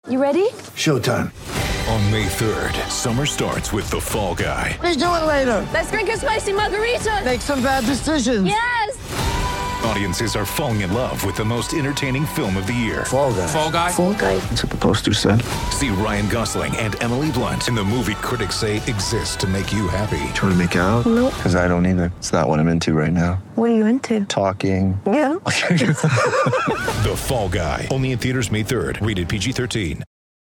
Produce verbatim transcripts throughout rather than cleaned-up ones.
You ready? Showtime. On May third, summer starts with The Fall Guy. Let's do it later. Let's drink a spicy margarita. Make some bad decisions. Yes! Audiences are falling in love with the most entertaining film of the year. Fall Guy. Fall Guy? Fall Guy. That's what the poster said. See Ryan Gosling and Emily Blunt in the movie critics say exists to make you happy. Trying to make it out? Nope. Because I don't either. It's not what I'm into right now. What are you into? Talking. Yeah. The Fall Guy. Only in theaters May third. Rated P G thirteen.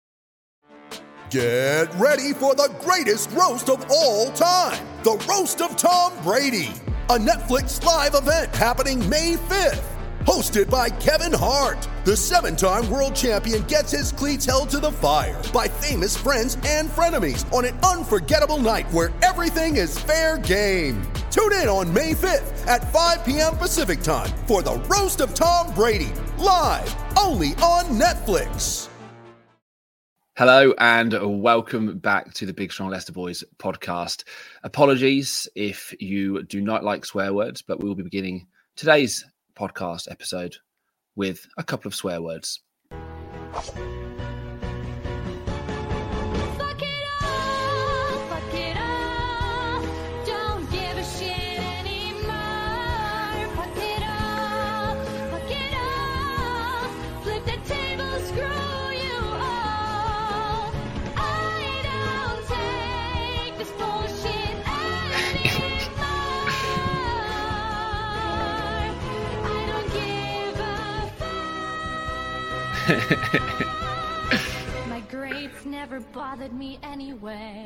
Get ready for the greatest roast of all time. The Roast of Tom Brady. A Netflix live event happening May fifth. Hosted by Kevin Hart. The seven-time world champion gets his cleats held to the fire by famous friends and frenemies on an unforgettable night where everything is fair game. Tune in on May fifth at five p.m. Pacific time for the Roast of Tom Brady. Live only on Netflix. Hello and welcome back to the Big Strong Leicester Boys podcast. Apologies if you do not like swear words, but we will be beginning today's podcast episode with a couple of swear words. My grades never bothered me anyway.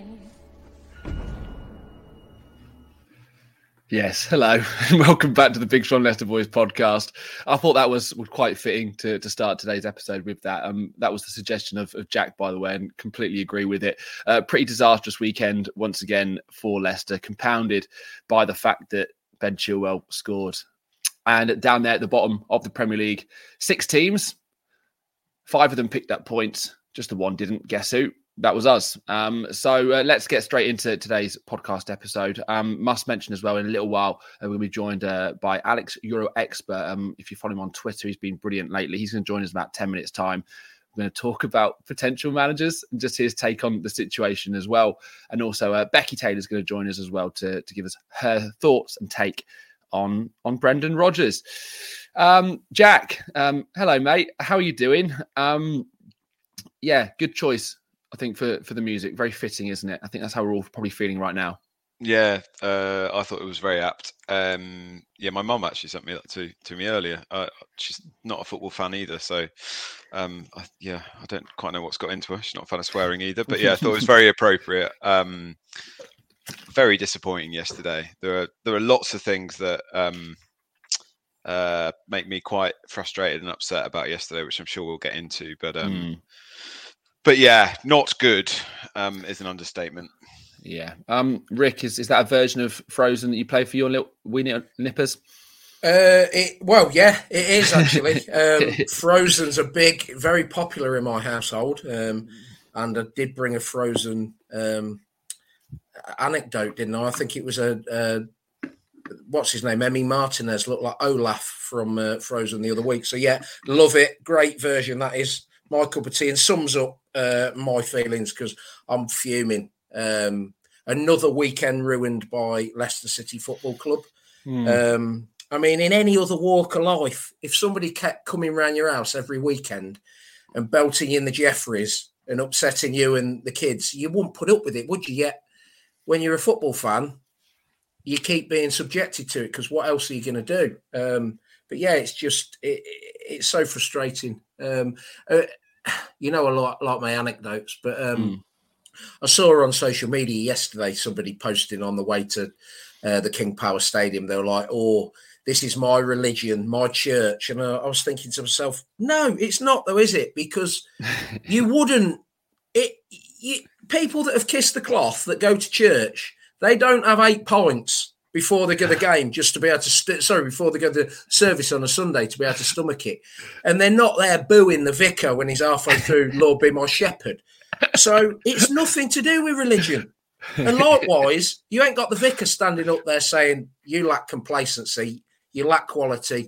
Yes, hello, and welcome back to the Big Strong Leicester Boys podcast. I thought that was, was quite fitting to, to start today's episode with that. Um, that was the suggestion of, of Jack, by the way, and completely agree with it. Uh, pretty disastrous weekend once again for Leicester, compounded by the fact that Ben Chilwell scored. And down there at the bottom of the Premier League, six teams, five of them picked up points, just the one didn't. Guess who? That was us. Um, so uh, let's get straight into today's podcast episode. Um, must mention as well, in a little while, uh, we'll be joined uh, by Alex, Euro expert. Um, if you follow him on Twitter, he's been brilliant lately. He's going to join us in about ten minutes' time. We're going to talk about potential managers and just his take on the situation as well. And also uh, Becky Taylor's going to join us as well to, to give us her thoughts and take on, on Brendan Rodgers. Um, Jack, um, hello, mate. How are you doing? Um, yeah, good choice. I think for, for the music, very fitting, isn't it? I think that's how we're all probably feeling right now. Yeah, uh, I thought it was very apt. Um, yeah, my mum actually sent me that to, to me earlier. Uh, she's not a football fan either, so um, I, yeah, I don't quite know what's got into her. She's not a fan of swearing either, but yeah, I thought it was very appropriate. Um, very disappointing yesterday. There are there are lots of things that um, uh, make me quite frustrated and upset about yesterday, which I'm sure we'll get into. But um, mm. but yeah, not good um, is an understatement. Yeah. Um, Rick, is, is that a version of Frozen that you play for your little weenie nippers? Uh, it, well, yeah, it is actually. um, Frozen's a big, very popular in my household. Um, and I did bring a Frozen um, anecdote, didn't I? I think it was a, a what's his name? Emmy Martinez looked like Olaf from uh, Frozen the other week. So yeah, love it. Great version. That is my cup of tea and sums up uh, my feelings because I'm fuming. Um, another weekend ruined by Leicester City Football Club. Mm. Um, I mean, in any other walk of life, if somebody kept coming around your house every weekend and belting in the Jeffreys and upsetting you and the kids, you wouldn't put up with it, would you? Yet, when you're a football fan, you keep being subjected to it because what else are you going to do? Um, but yeah, it's just, it, it's so frustrating. Um, uh, you know, I like, like my anecdotes, but um, mm. I saw on social media yesterday somebody posting on the way to uh, the King Power Stadium. They were like, oh, this is my religion, my church. And I, I was thinking to myself, no, it's not though, is it? Because you wouldn't, it. You, people that have kissed the cloth that go to church, they don't have eight points before they go to the game just to be able to, st- sorry, before they go to service on a Sunday to be able to stomach it. And they're not there booing the vicar when he's halfway through, Lord be my shepherd. So it's nothing to do with religion. And likewise, you ain't got the vicar standing up there saying you lack complacency, you lack quality.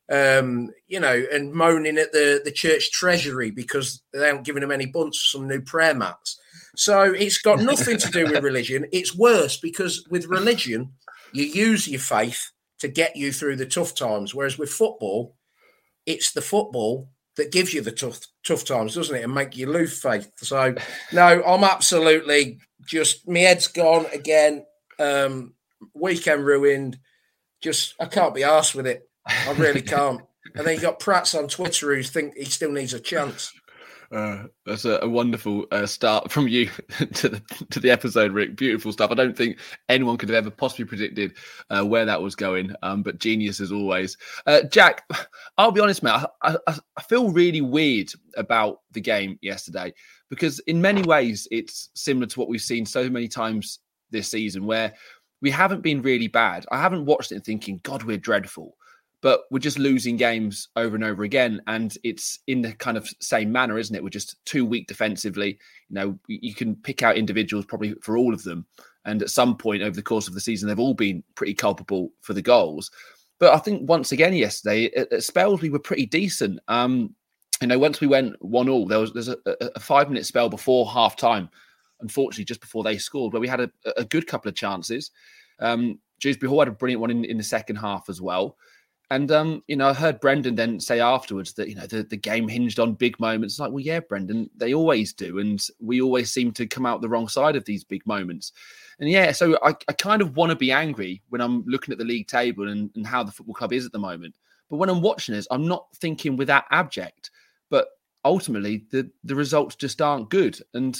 um, you know, and moaning at the, the church treasury because they haven't given them any bunts, some new prayer mats. So it's got nothing to do with religion. It's worse because with religion, you use your faith to get you through the tough times. Whereas with football, it's the football that gives you the tough tough times, doesn't it? And make you lose faith. So, no, I'm absolutely just, my head's gone again. Um, weekend ruined. Just, I can't be arsed with it. I really can't. And then you got Prats on Twitter who think he still needs a chance. Uh, that's a, a wonderful uh, start from you to the to the episode, Rick. Beautiful stuff. I don't think anyone could have ever possibly predicted uh, where that was going, um, but genius as always. Uh, Jack, I'll be honest, mate. I, I, I feel really weird about the game yesterday because in many ways it's similar to what we've seen so many times this season, where we haven't been really bad. I haven't watched it thinking, God, we're dreadful. But we're just losing games over and over again. And it's in the kind of same manner, isn't it? We're just too weak defensively. You know, you can pick out individuals probably for all of them. And at some point over the course of the season, they've all been pretty culpable for the goals. But I think once again yesterday, at, at spells, we were pretty decent. Um, you know, once we went one all, there was there's a, a five-minute spell before half-time, unfortunately, just before they scored, where we had a, a good couple of chances. Um, Dewsbury Hall had a brilliant one in, in the second half as well. And, um, you know, I heard Brendan then say afterwards that, you know, the, the game hinged on big moments. It's like, well, yeah, Brendan, they always do. And we always seem to come out the wrong side of these big moments. And, yeah, so I, I kind of want to be angry when I'm looking at the league table and, and how the football club is at the moment. But when I'm watching this, I'm not thinking with that abject. But ultimately, the, the results just aren't good. And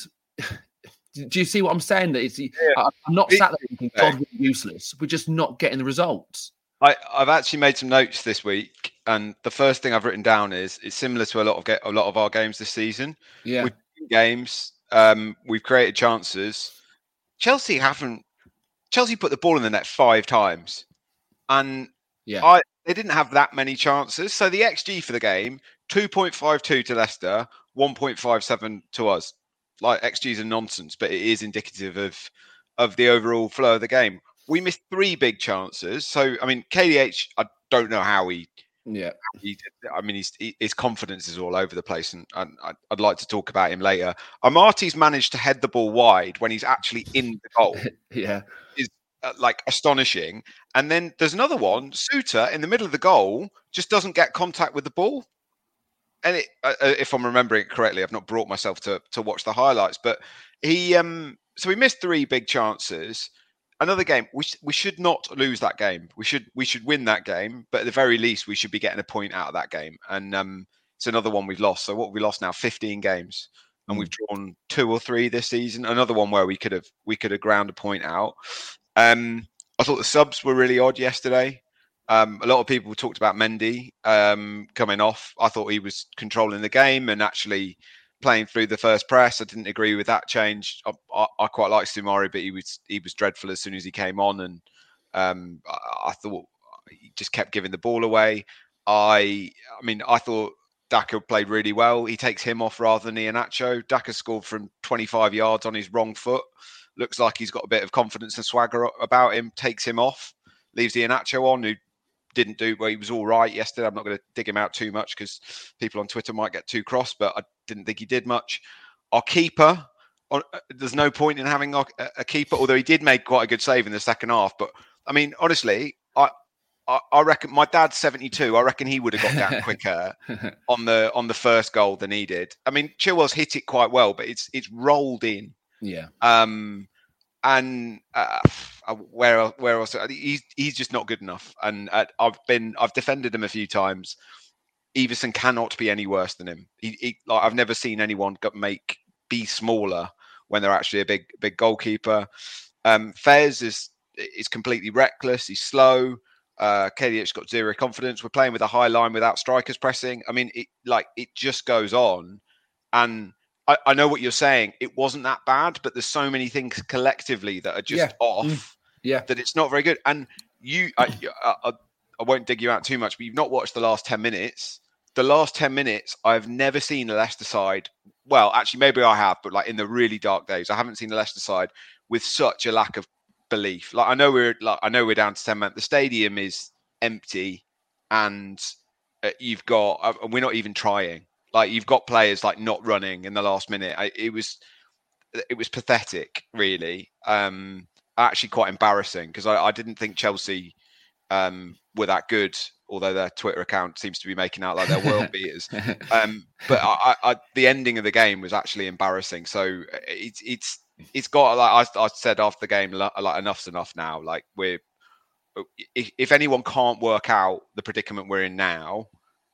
do you see what I'm saying? That it's, yeah. I'm not sat there thinking, God, we're useless. We're just not getting the results. I, I've actually made some notes this week, and the first thing I've written down is it's similar to a lot of get, a lot of our games this season. Yeah, we've won games, um, we've created chances. Chelsea haven't. Chelsea put the ball in the net five times, and yeah, I they didn't have that many chances. So the X G for the game two point five two to Leicester, one point five seven to us. Like X Gs are nonsense, but it is indicative of of the overall flow of the game. We missed three big chances. So, I mean, K D H, I don't know how he... Yeah. He, I mean, he's, he, his confidence is all over the place, and, and I'd like to talk about him later. Amarty's managed to head the ball wide when he's actually in the goal. Yeah. Is uh, like astonishing. And then there's another one. Suter, in the middle of the goal, just doesn't get contact with the ball. And it, uh, if I'm remembering it correctly, I've not brought myself to, to watch the highlights, but he... um. So we missed three big chances. Another game, we sh- we should not lose that game. We should we should win that game, but at the very least, we should be getting a point out of that game. And um, it's another one we've lost. So what have we lost now? fifteen games, and mm. we've drawn two or three this season. Another one where we could have we could have ground a point out. Um, I thought the subs were really odd yesterday. Um, a lot of people talked about Mendy um, coming off. I thought he was controlling the game and actually playing through the first press. I didn't agree with that change. I, I, I quite liked Soumare, but he was he was dreadful as soon as he came on, and um, I, I thought he just kept giving the ball away. I I mean, I thought Daka played really well. He takes him off rather than Iheanacho. Daka scored from twenty-five yards on his wrong foot. Looks like he's got a bit of confidence and swagger about him. Takes him off, leaves Iheanacho on, who didn't do well. He was all right yesterday. I'm not going to dig him out too much because people on Twitter might get too cross, but I didn't think he did much. Our keeper, there's no point in having a, a keeper, although he did make quite a good save in the second half. But I mean, honestly, I, I, I reckon my dad's seventy-two. I reckon he would have got down quicker on the on the first goal than he did. I mean, Chilwell's hit it quite well, but it's it's rolled in. Yeah. Um, and uh, where where else? He's he's just not good enough. And uh, I've been I've defended him a few times. Everson cannot be any worse than him. He, he, like I've never seen anyone make be smaller when they're actually a big big goalkeeper. Um, Fez is is completely reckless. He's slow. Uh, K D H's got zero confidence. We're playing with a high line without strikers pressing. I mean, it like it just goes on. And I, I know what you're saying. It wasn't that bad, but there's so many things collectively that are just yeah. off. Mm. Yeah, that it's not very good. And you, I, I, I won't dig you out too much, but you've not watched the last ten minutes. The last ten minutes, I've never seen a Leicester side. Well, actually, maybe I have, but like in the really dark days, I haven't seen a Leicester side with such a lack of belief. Like I know we're, like I know we're down to ten men. The stadium is empty, and uh, you've got, uh, we're not even trying. Like, you've got players like not running in the last minute. I, it was, it was pathetic, really. Um, actually quite embarrassing, because I, I didn't think Chelsea um, were that good, although their Twitter account seems to be making out like they're world beaters. Um, but I, I, the ending of the game was actually embarrassing. So it's it's it's got, like I, I said after the game, like enough's enough now. Like, we're if, if anyone can't work out the predicament we're in now,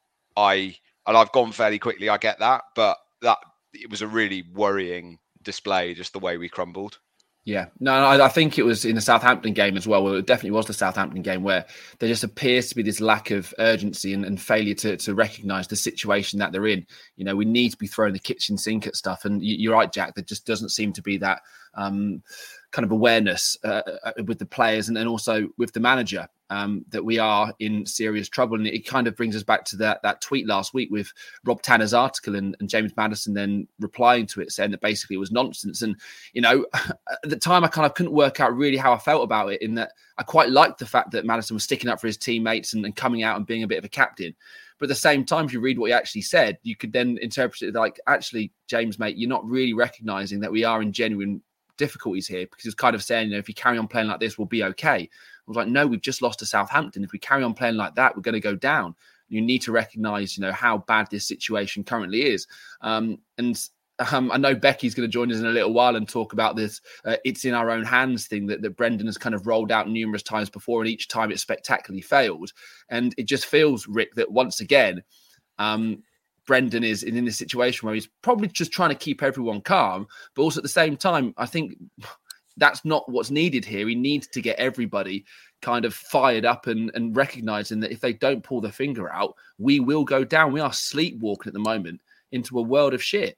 I and I've gone fairly quickly. I get that, but that it was a really worrying display, just the way we crumbled. Yeah, no, I, I think it was in the Southampton game as well. Well, it definitely was the Southampton game, where there just appears to be this lack of urgency and, and failure to, to recognise the situation that they're in. You know, we need to be throwing the kitchen sink at stuff. And you, you're right, Jack, there just doesn't seem to be that um, kind of awareness uh, with the players and then also with the manager um, that we are in serious trouble. And it kind of brings us back to that that tweet last week with Rob Tanner's article and, and James Maddison then replying to it, saying that basically it was nonsense. And, you know, at the time I kind of couldn't work out really how I felt about it, in that I quite liked the fact that Maddison was sticking up for his teammates and, and coming out and being a bit of a captain. But at the same time, if you read what he actually said, you could then interpret it like, actually, James, mate, you're not really recognising that we are in genuine difficulties here, because it's kind of saying, you know, if you carry on playing like this, we'll be okay. I was like, no, we've just lost to Southampton. If we carry on playing like that, we're going to go down. You need to recognise, you know, how bad this situation currently is. Um, and um, I know Becky's going to join us in a little while and talk about this uh, it's in our own hands thing that, that Brendan has kind of rolled out numerous times before, and each time it spectacularly failed. And it just feels, Rick, that once again, um, Brendan is in this situation where he's probably just trying to keep everyone calm, but also at the same time, I think that's not what's needed here. He needs to get everybody kind of fired up and, and recognizing that if they don't pull the finger out, we will go down. We are sleepwalking at the moment into a world of shit.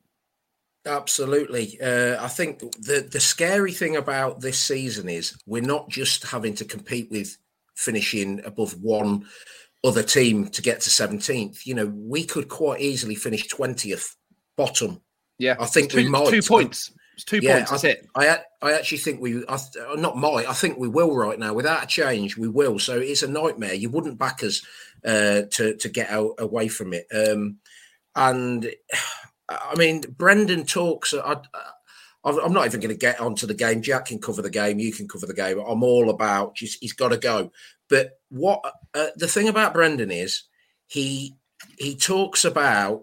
Absolutely. Uh, I think the, the scary thing about this season is we're not just having to compete with finishing above one other team to get to seventeenth. You know, we could quite easily finish twentieth bottom. Yeah, I think two, we might. Two points. It's two yeah, points. That's I, it. I I actually think we. I, not might. I think we will right now. Without a change, we will. So it's a nightmare. You wouldn't back us uh, to to get out away from it. Um, and I mean, Brendan talks. I, I'm not even going to get onto the game. Jack can cover the game. You can cover the game. I'm all about just, he's got to go. But what uh, the thing about Brendan is he he talks about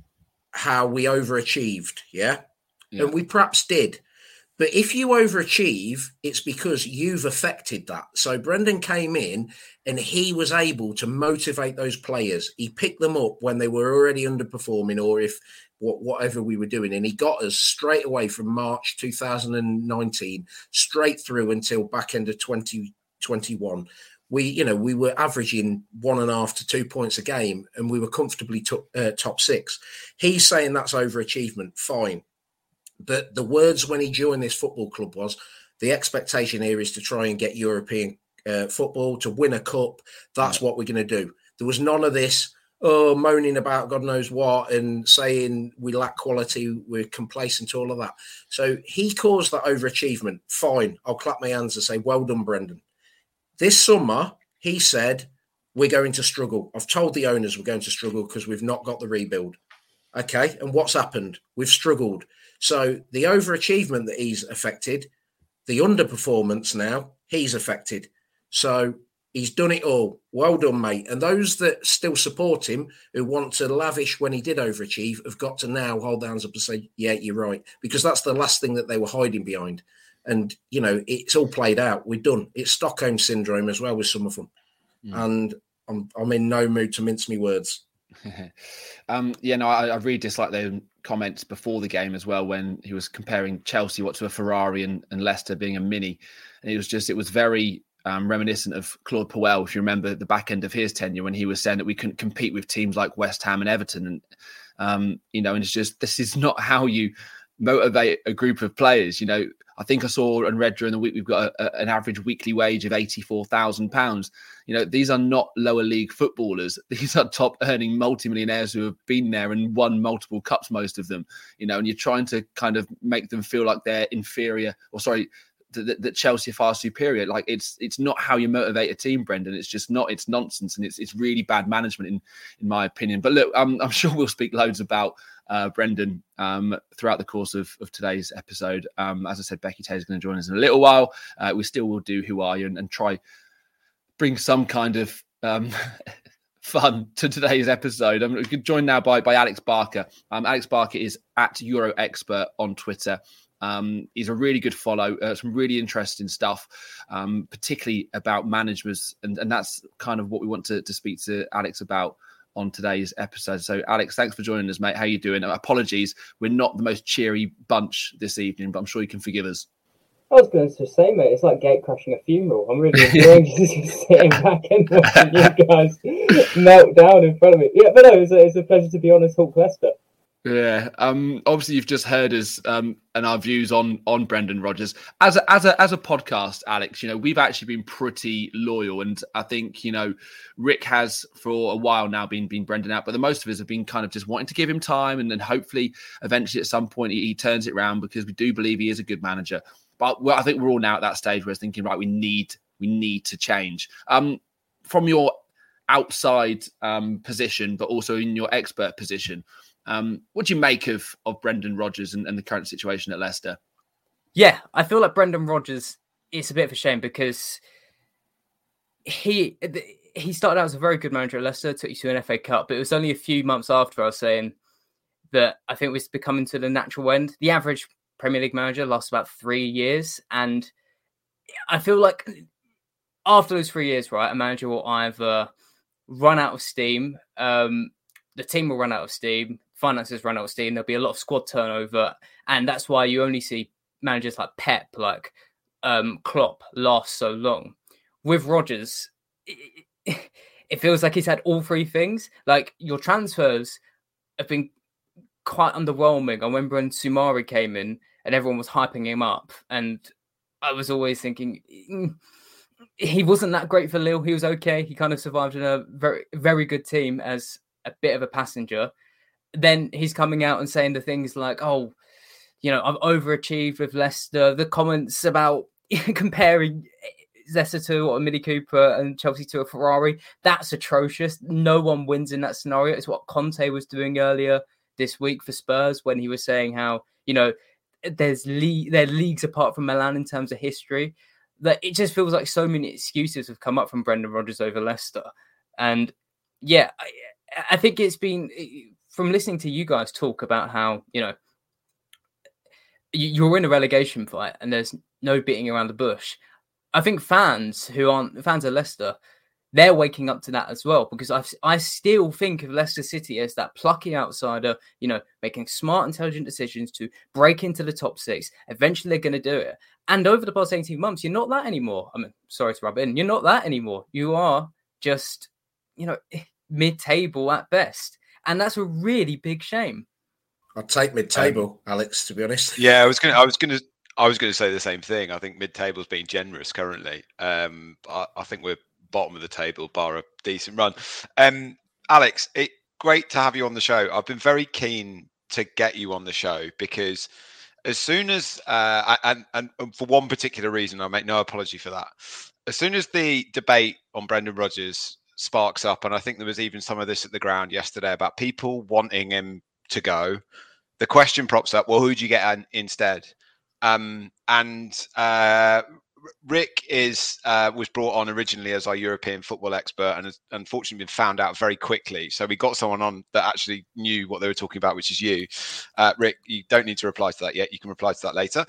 how we overachieved, yeah? yeah, and we perhaps did. But if you overachieve, it's because you've affected that. So Brendan came in and he was able to motivate those players. He picked them up when they were already underperforming, or if whatever we were doing, and he got us straight away from March two thousand nineteen straight through until back end of twenty twenty-one. We, you know, we were averaging one and a half to two points a game, and we were comfortably to, uh, top six. He's saying that's overachievement. Fine. But the words when he joined this football club was, the expectation here is to try and get European uh, football, to win a cup. That's what we're going to do. There was none of this, oh, moaning about God knows what and saying we lack quality, we're complacent, all of that. So he caused that overachievement. Fine. I'll clap my hands and say, well done, Brendan. This summer, he said, we're going to struggle. I've told the owners we're going to struggle because we've not got the rebuild. Okay, and what's happened? We've struggled. So the overachievement that he's affected, the underperformance now, he's affected. So he's done it all. Well done, mate. And those that still support him, who want to lavish when he did overachieve, have got to now hold their hands up and say, yeah, you're right. Because that's the last thing that they were hiding behind. And, you know, it's all played out. We're done. It's Stockholm syndrome as well with some of them. Mm. And I'm I'm in no mood to mince me words. um, yeah, no, I, I really dislike the comments before the game as well, when he was comparing Chelsea what to a Ferrari and, and Leicester being a Mini. And it was just, it was very um, reminiscent of Claude Puel, if you remember the back end of his tenure, when he was saying that we couldn't compete with teams like West Ham and Everton. And, um, you know, and it's just, this is not how you motivate a group of players. You know, I think I saw and read during the week, we've got a, a, an average weekly wage of eighty-four thousand pounds. You know, these are not lower league footballers. These are top earning multimillionaires who have been there and won multiple cups, most of them, you know, and you're trying to kind of make them feel like they're inferior or sorry, that, that Chelsea are far superior. Like it's it's not how you motivate a team, Brendan. It's just not. It's nonsense, and it's it's really bad management in in my opinion. But look, um, I'm sure we'll speak loads about uh, Brendan um, throughout the course of, of today's episode. Um, as I said, Becky Taylor's going to join us in a little while. Uh, we still will do Who Are You and, and try bring some kind of um, fun to today's episode. I'm joined now by by Alex Barker. Um, Alex Barker is at Euro Expert on Twitter. Um, he's a really good follow, uh, some really interesting stuff, um, particularly about managers. And, and that's kind of what we want to, to speak to Alex about on today's episode. So, Alex, thanks for joining us, mate. How you doing? Apologies, we're not the most cheery bunch this evening, but I'm sure you can forgive us. I was going to say, mate, it's like gate crashing a funeral. I'm really enjoying just sitting back and watching you guys melt down in front of me. Yeah, but no, it's a, it's a pleasure to be on this Hawk Leicester. Yeah, um, obviously you've just heard us um, and our views on on Brendan Rodgers as a, as a as a podcast, Alex. You know, we've actually been pretty loyal, and I think you know Rick has for a while now been been Brendan out, but the most of us have been kind of just wanting to give him time, and then hopefully eventually at some point he, he turns it around because we do believe he is a good manager. But well, I think we're all now at that stage where we're thinking, right, we need we need to change. Um, from your outside um, position, but also in your expert position. Um, what do you make of, of Brendan Rodgers and, and the current situation at Leicester? Yeah, I feel like Brendan Rodgers, it's a bit of a shame because he he started out as a very good manager at Leicester, took you to an F A Cup, but it was only a few months after I was saying that I think we're becoming to the natural end. The average Premier League manager lasts about three years, and I feel like after those three years, right, a manager will either run out of steam, um, the team will run out of steam, finances run out of steam, there'll be a lot of squad turnover, and that's why you only see managers like Pep, like um, Klopp last so long. With Rodgers, it, it feels like he's had all three things. Like, your transfers have been quite underwhelming. I remember when Sumari came in and everyone was hyping him up, and I was always thinking mm, he wasn't that great for Lille. He was okay. He kind of survived in a very, very good team as a bit of a passenger. Then he's coming out and saying the things like, oh, you know, I've overachieved with Leicester. The comments about comparing Leicester to a Mini Cooper and Chelsea to a Ferrari, that's atrocious. No one wins in that scenario. It's what Conte was doing earlier this week for Spurs when he was saying how, you know, there's le- they're leagues apart from Milan in terms of history. That it just feels like so many excuses have come up from Brendan Rodgers over Leicester. And yeah, I, I think it's been, from listening to you guys talk about how, you know, you're in a relegation fight and there's no beating around the bush. I think fans who aren't fans of Leicester, they're waking up to that as well, because I I still think of Leicester City as that plucky outsider, you know, making smart, intelligent decisions to break into the top six. Eventually they're going to do it. And over the past eighteen months, you're not that anymore. I mean, sorry to rub in. You're not that anymore. You are just, you know, mid-table at best. And that's a really big shame. I'd take mid-table, um, Alex, to be honest. Yeah, I was going to, I was going to, I was going to say the same thing. I think mid-table's being generous currently. Um, I, I think we're bottom of the table, bar a decent run. Um, Alex, it great to have you on the show. I've been very keen to get you on the show because as soon as, uh, and, and for one particular reason, I make no apology for that. As soon as the debate on Brendan Rodgers sparks up, and I think there was even some of this at the ground yesterday about people wanting him to go, the question props up, well, who do you get in, instead? Um, and uh, Rick is uh, was brought on originally as our European football expert and has unfortunately been found out very quickly. So we got someone on that actually knew what they were talking about, which is you. Uh, Rick, you don't need to reply to that yet. You can reply to that later.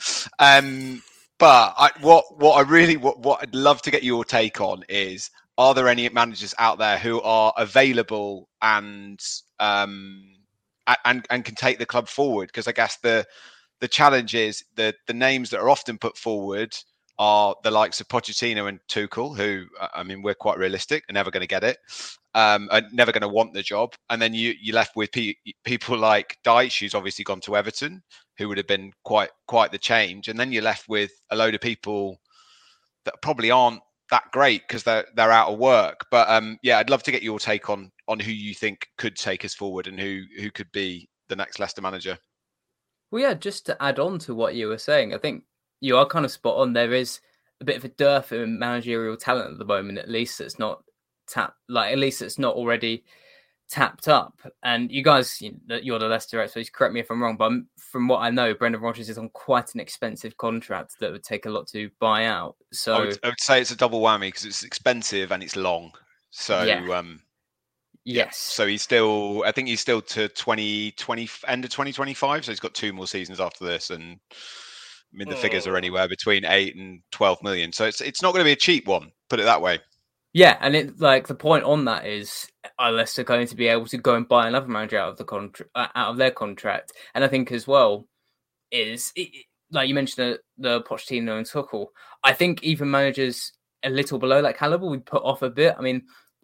Um, but I, what what I really, what, what I'd love to get your take on is, are there any managers out there who are available and um, and, and can take the club forward? Because I guess the the challenge is the the names that are often put forward are the likes of Pochettino and Tuchel, who, I mean, we're quite realistic, are never going to get it, um, are never going to want the job. And then you, you're left with pe- people like Dyche, who's obviously gone to Everton, who would have been quite quite the change. And then you're left with a load of people that probably aren't that great because they're they're out of work. But um, yeah, I'd love to get your take on on who you think could take us forward and who who could be the next Leicester manager. Well, yeah, just to add on to what you were saying, I think you are kind of spot on. There is a bit of a dearth in managerial talent at the moment, at least it's not tap like at least it's not already tapped up. And you guys, you know, you're the Leicester experts, correct me if I'm wrong, but from what I know, Brendan Rodgers is on quite an expensive contract that would take a lot to buy out. So I would, I would say it's a double whammy because it's expensive and it's long. So yeah. um yes. Yeah. So he's still, I think he's still to twenty twenty, end of twenty twenty-five. So he's got two more seasons after this. And I mean, the oh. figures are anywhere between eight and twelve million. So it's it's not going to be a cheap one, put it that way. Yeah. And it like the point on that is, are Leicester going to be able to go and buy another manager out of the contract, uh, out of their contract? And I think as well is, it, like you mentioned, the, the Pochettino and Tuchel, I think even managers a little below that caliber would put off a bit. I mean,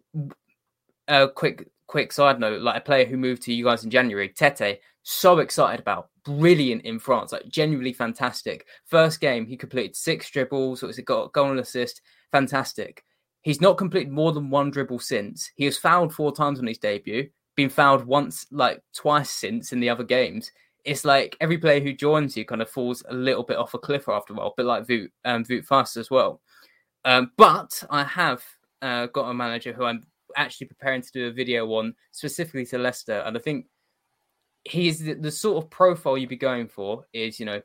a quick quick side note, like a player who moved to you guys in January, Tete, so excited about, brilliant in France, like genuinely fantastic. First game, he completed six dribbles, so it's got a goal and assist, fantastic. He's not completed more than one dribble since. He was fouled four times on his debut, been fouled once, like twice since in the other games. It's like every player who joins you kind of falls a little bit off a cliff after a while, but like Wout, um, Wout Faes as well. Um, but I have uh, got a manager who I'm actually preparing to do a video on specifically to Leicester, and I think he's the, the sort of profile you'd be going for is, you know,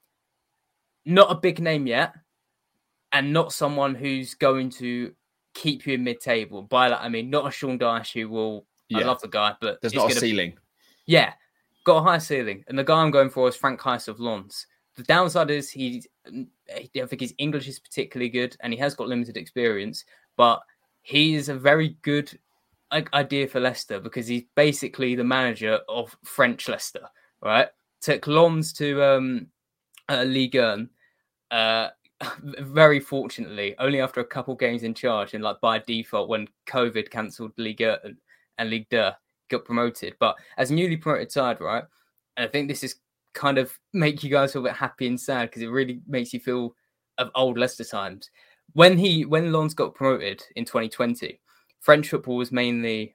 not a big name yet, and not someone who's going to keep you in mid-table. By that I mean not a Sean Dyche who will. Yeah. I love the guy, but there's not a gonna, ceiling. Yeah, got a high ceiling, and the guy I'm going for is Frank Heist of Lens. The downside is he, I don't think his English is particularly good, and he has got limited experience, but he is a very good idea for Leicester because he's basically the manager of French Leicester, right? Took Lens to um, uh, Ligue one, uh, very fortunately, only after a couple games in charge and like by default when COVID cancelled Ligue one and Ligue two, got promoted. But as newly promoted side, right? And I think this is kind of make you guys feel a bit happy and sad because it really makes you feel of old Leicester times. When he when Lens got promoted in twenty twenty, French football was mainly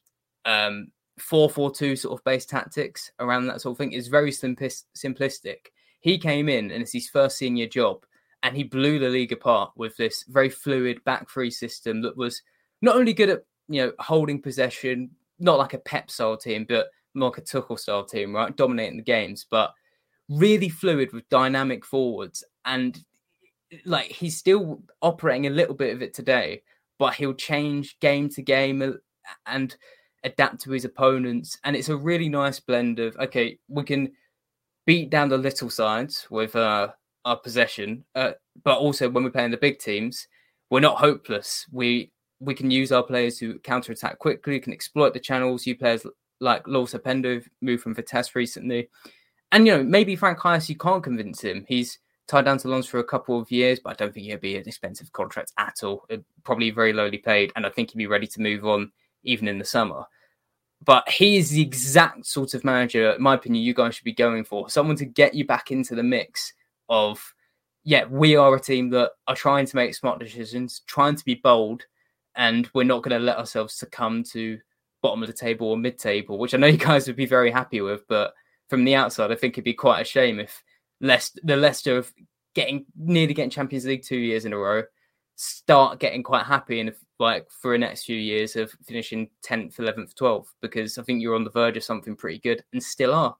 um, four four two sort of base tactics around that sort of thing. It's very simplis- simplistic. He came in and it's his first senior job, and he blew the league apart with this very fluid back three system that was not only good at, you know, holding possession, not like a Pep style team, but more like a Tuchel style team, right, dominating the games, but really fluid with dynamic forwards. And like he's still operating a little bit of it today, but he'll change game to game and adapt to his opponents. And it's a really nice blend of, okay, we can beat down the little sides with uh, our possession, uh, but also when we're playing the big teams, we're not hopeless. We we can use our players to counter-attack quickly, can exploit the channels. You players like Lawel Sapendo moved from Vitesse recently. And, you know, maybe Frank Heist, you can't convince him. He's tied down to Lens for a couple of years, but I don't think he'll be an expensive contract at all. It, probably very lowly paid, and I think he'd be ready to move on even in the summer. But he is the exact sort of manager, in my opinion, you guys should be going for. Someone to get you back into the mix of, yeah, we are a team that are trying to make smart decisions, trying to be bold, and we're not going to let ourselves succumb to bottom of the table or mid-table, which I know you guys would be very happy with, but from the outside, I think it'd be quite a shame if Leicester, the Leicester of getting nearly getting Champions League two years in a row, start getting quite happy and if, like for the next few years of finishing tenth, eleventh, twelfth, because I think you're on the verge of something pretty good and still are.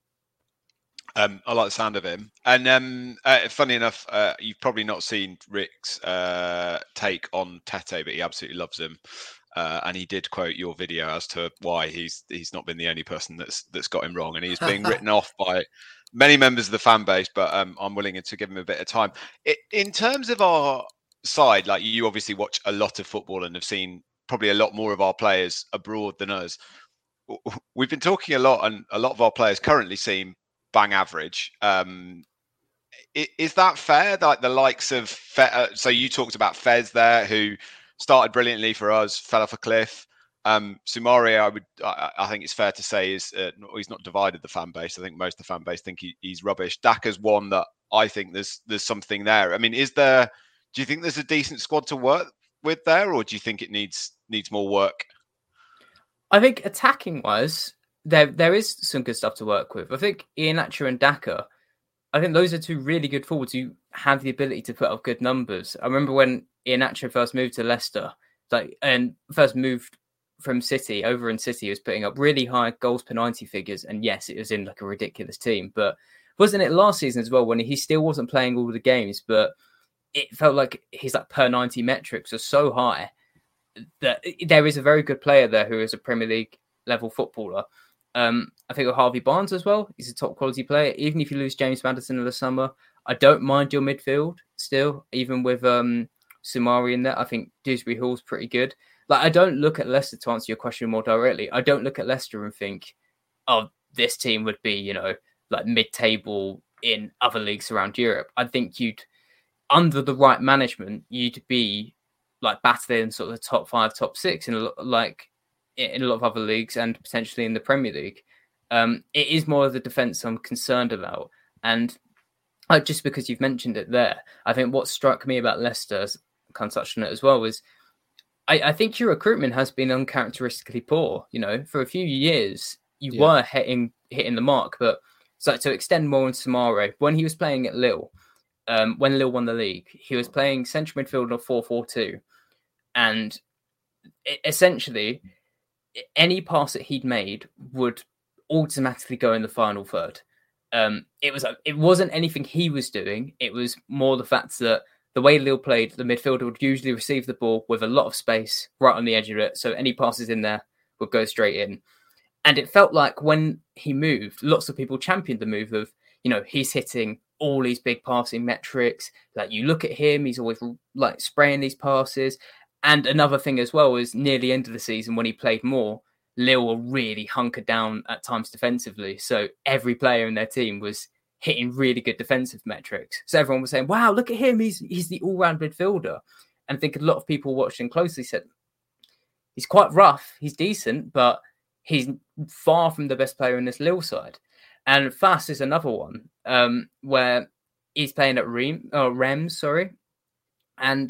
Um, I like the sound of him. And um, uh, funny enough, uh, you've probably not seen Rick's uh, take on Tete, but he absolutely loves him. Uh, and he did quote your video as to why he's he's not been the only person that's that's got him wrong, and he's being written off by many members of the fan base. But um, I'm willing to give him a bit of time. It, in terms of our side, like you obviously watch a lot of football and have seen probably a lot more of our players abroad than us. We've been talking a lot, and a lot of our players currently seem bang average. Um, is that fair? Like the likes of Fe- uh, so you talked about Fez there, who started brilliantly for us, fell off a cliff. Um, Soumaré, I would, I, I think it's fair to say, is uh, he's not divided the fan base. I think most of the fan base think he, he's rubbish. Daka's one that I think there's there's something there. I mean, is there? Do you think there's a decent squad to work with there, or do you think it needs needs more work? I think attacking wise, there there is some good stuff to work with. I think Iheanacho and Daka, I think those are two really good forwards who have the ability to put up good numbers. I remember when Iheanacho first moved to Leicester, like and first moved from City over in City, he was putting up really high goals per ninety figures. And yes, it was in like a ridiculous team, but wasn't it last season as well when he still wasn't playing all the games, but it felt like his like per ninety metrics are so high that there is a very good player there who is a Premier League level footballer. Um, I think of Harvey Barnes as well. He's a top quality player. Even if you lose James Maddison in the summer, I don't mind your midfield still, even with um, Soumare in there. I think Dewsbury Hall's pretty good. Like, I don't look at Leicester, to answer your question more directly, I don't look at Leicester and think, oh, this team would be, you know, like mid-table in other leagues around Europe. I think you'd, under the right management, you'd be like battling sort of the top five, top six in a lot, like in a lot of other leagues and potentially in the Premier League. Um, it is more of the defence I'm concerned about. And uh, just because you've mentioned it there, I think what struck me about Leicester, as I kind of touched on it as well, was I, I think your recruitment has been uncharacteristically poor. You know, for a few years, you yeah. were hitting hitting the mark. But so to extend more on Soumare, when he was playing at Lille, um, when Lille won the league, he was playing central midfield of four four two. And it, essentially, any pass that he'd made would automatically go in the final third. Um, it was it wasn't anything he was doing. It was more the fact that the way Lille played, the midfielder would usually receive the ball with a lot of space right on the edge of it. So any passes in there would go straight in. And it felt like when he moved, lots of people championed the move of, you know, he's hitting all these big passing metrics. Like, you look at him, he's always like spraying these passes. And another thing as well is near the end of the season when he played more, Lille were really hunkered down at times defensively. So every player in their team was hitting really good defensive metrics. So everyone was saying, wow, look at him. He's he's the all-round midfielder. And I think a lot of people watching closely said, he's quite rough. He's decent, but he's far from the best player in this Lille side. And Fass is another one um, where he's playing at Ream, or Reims, sorry. And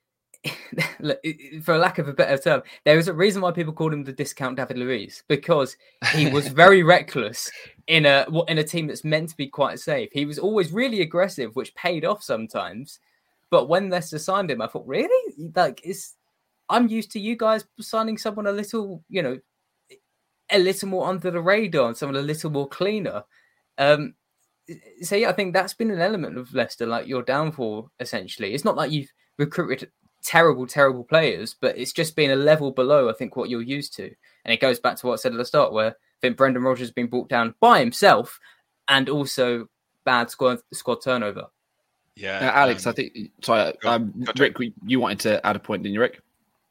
for lack of a better term, there is a reason why people called him the discount David Luiz, because he was very reckless in a in a team that's meant to be quite safe. He was always really aggressive, which paid off sometimes. But when Leicester signed him, I thought, really? Like, it's I'm used to you guys signing someone a little, you know, a little more under the radar and someone a little more cleaner. Um, so yeah, I think that's been an element of Leicester, like your downfall, essentially. It's not like you've recruited terrible, terrible players, but it's just been a level below, I think, what you're used to. And it goes back to what I said at the start, where I think Brendan Rodgers has been brought down by himself and also bad squad, squad turnover. Yeah, uh, Alex, um, I think, sorry, um, Rick, you wanted to add a point, didn't you, Rick?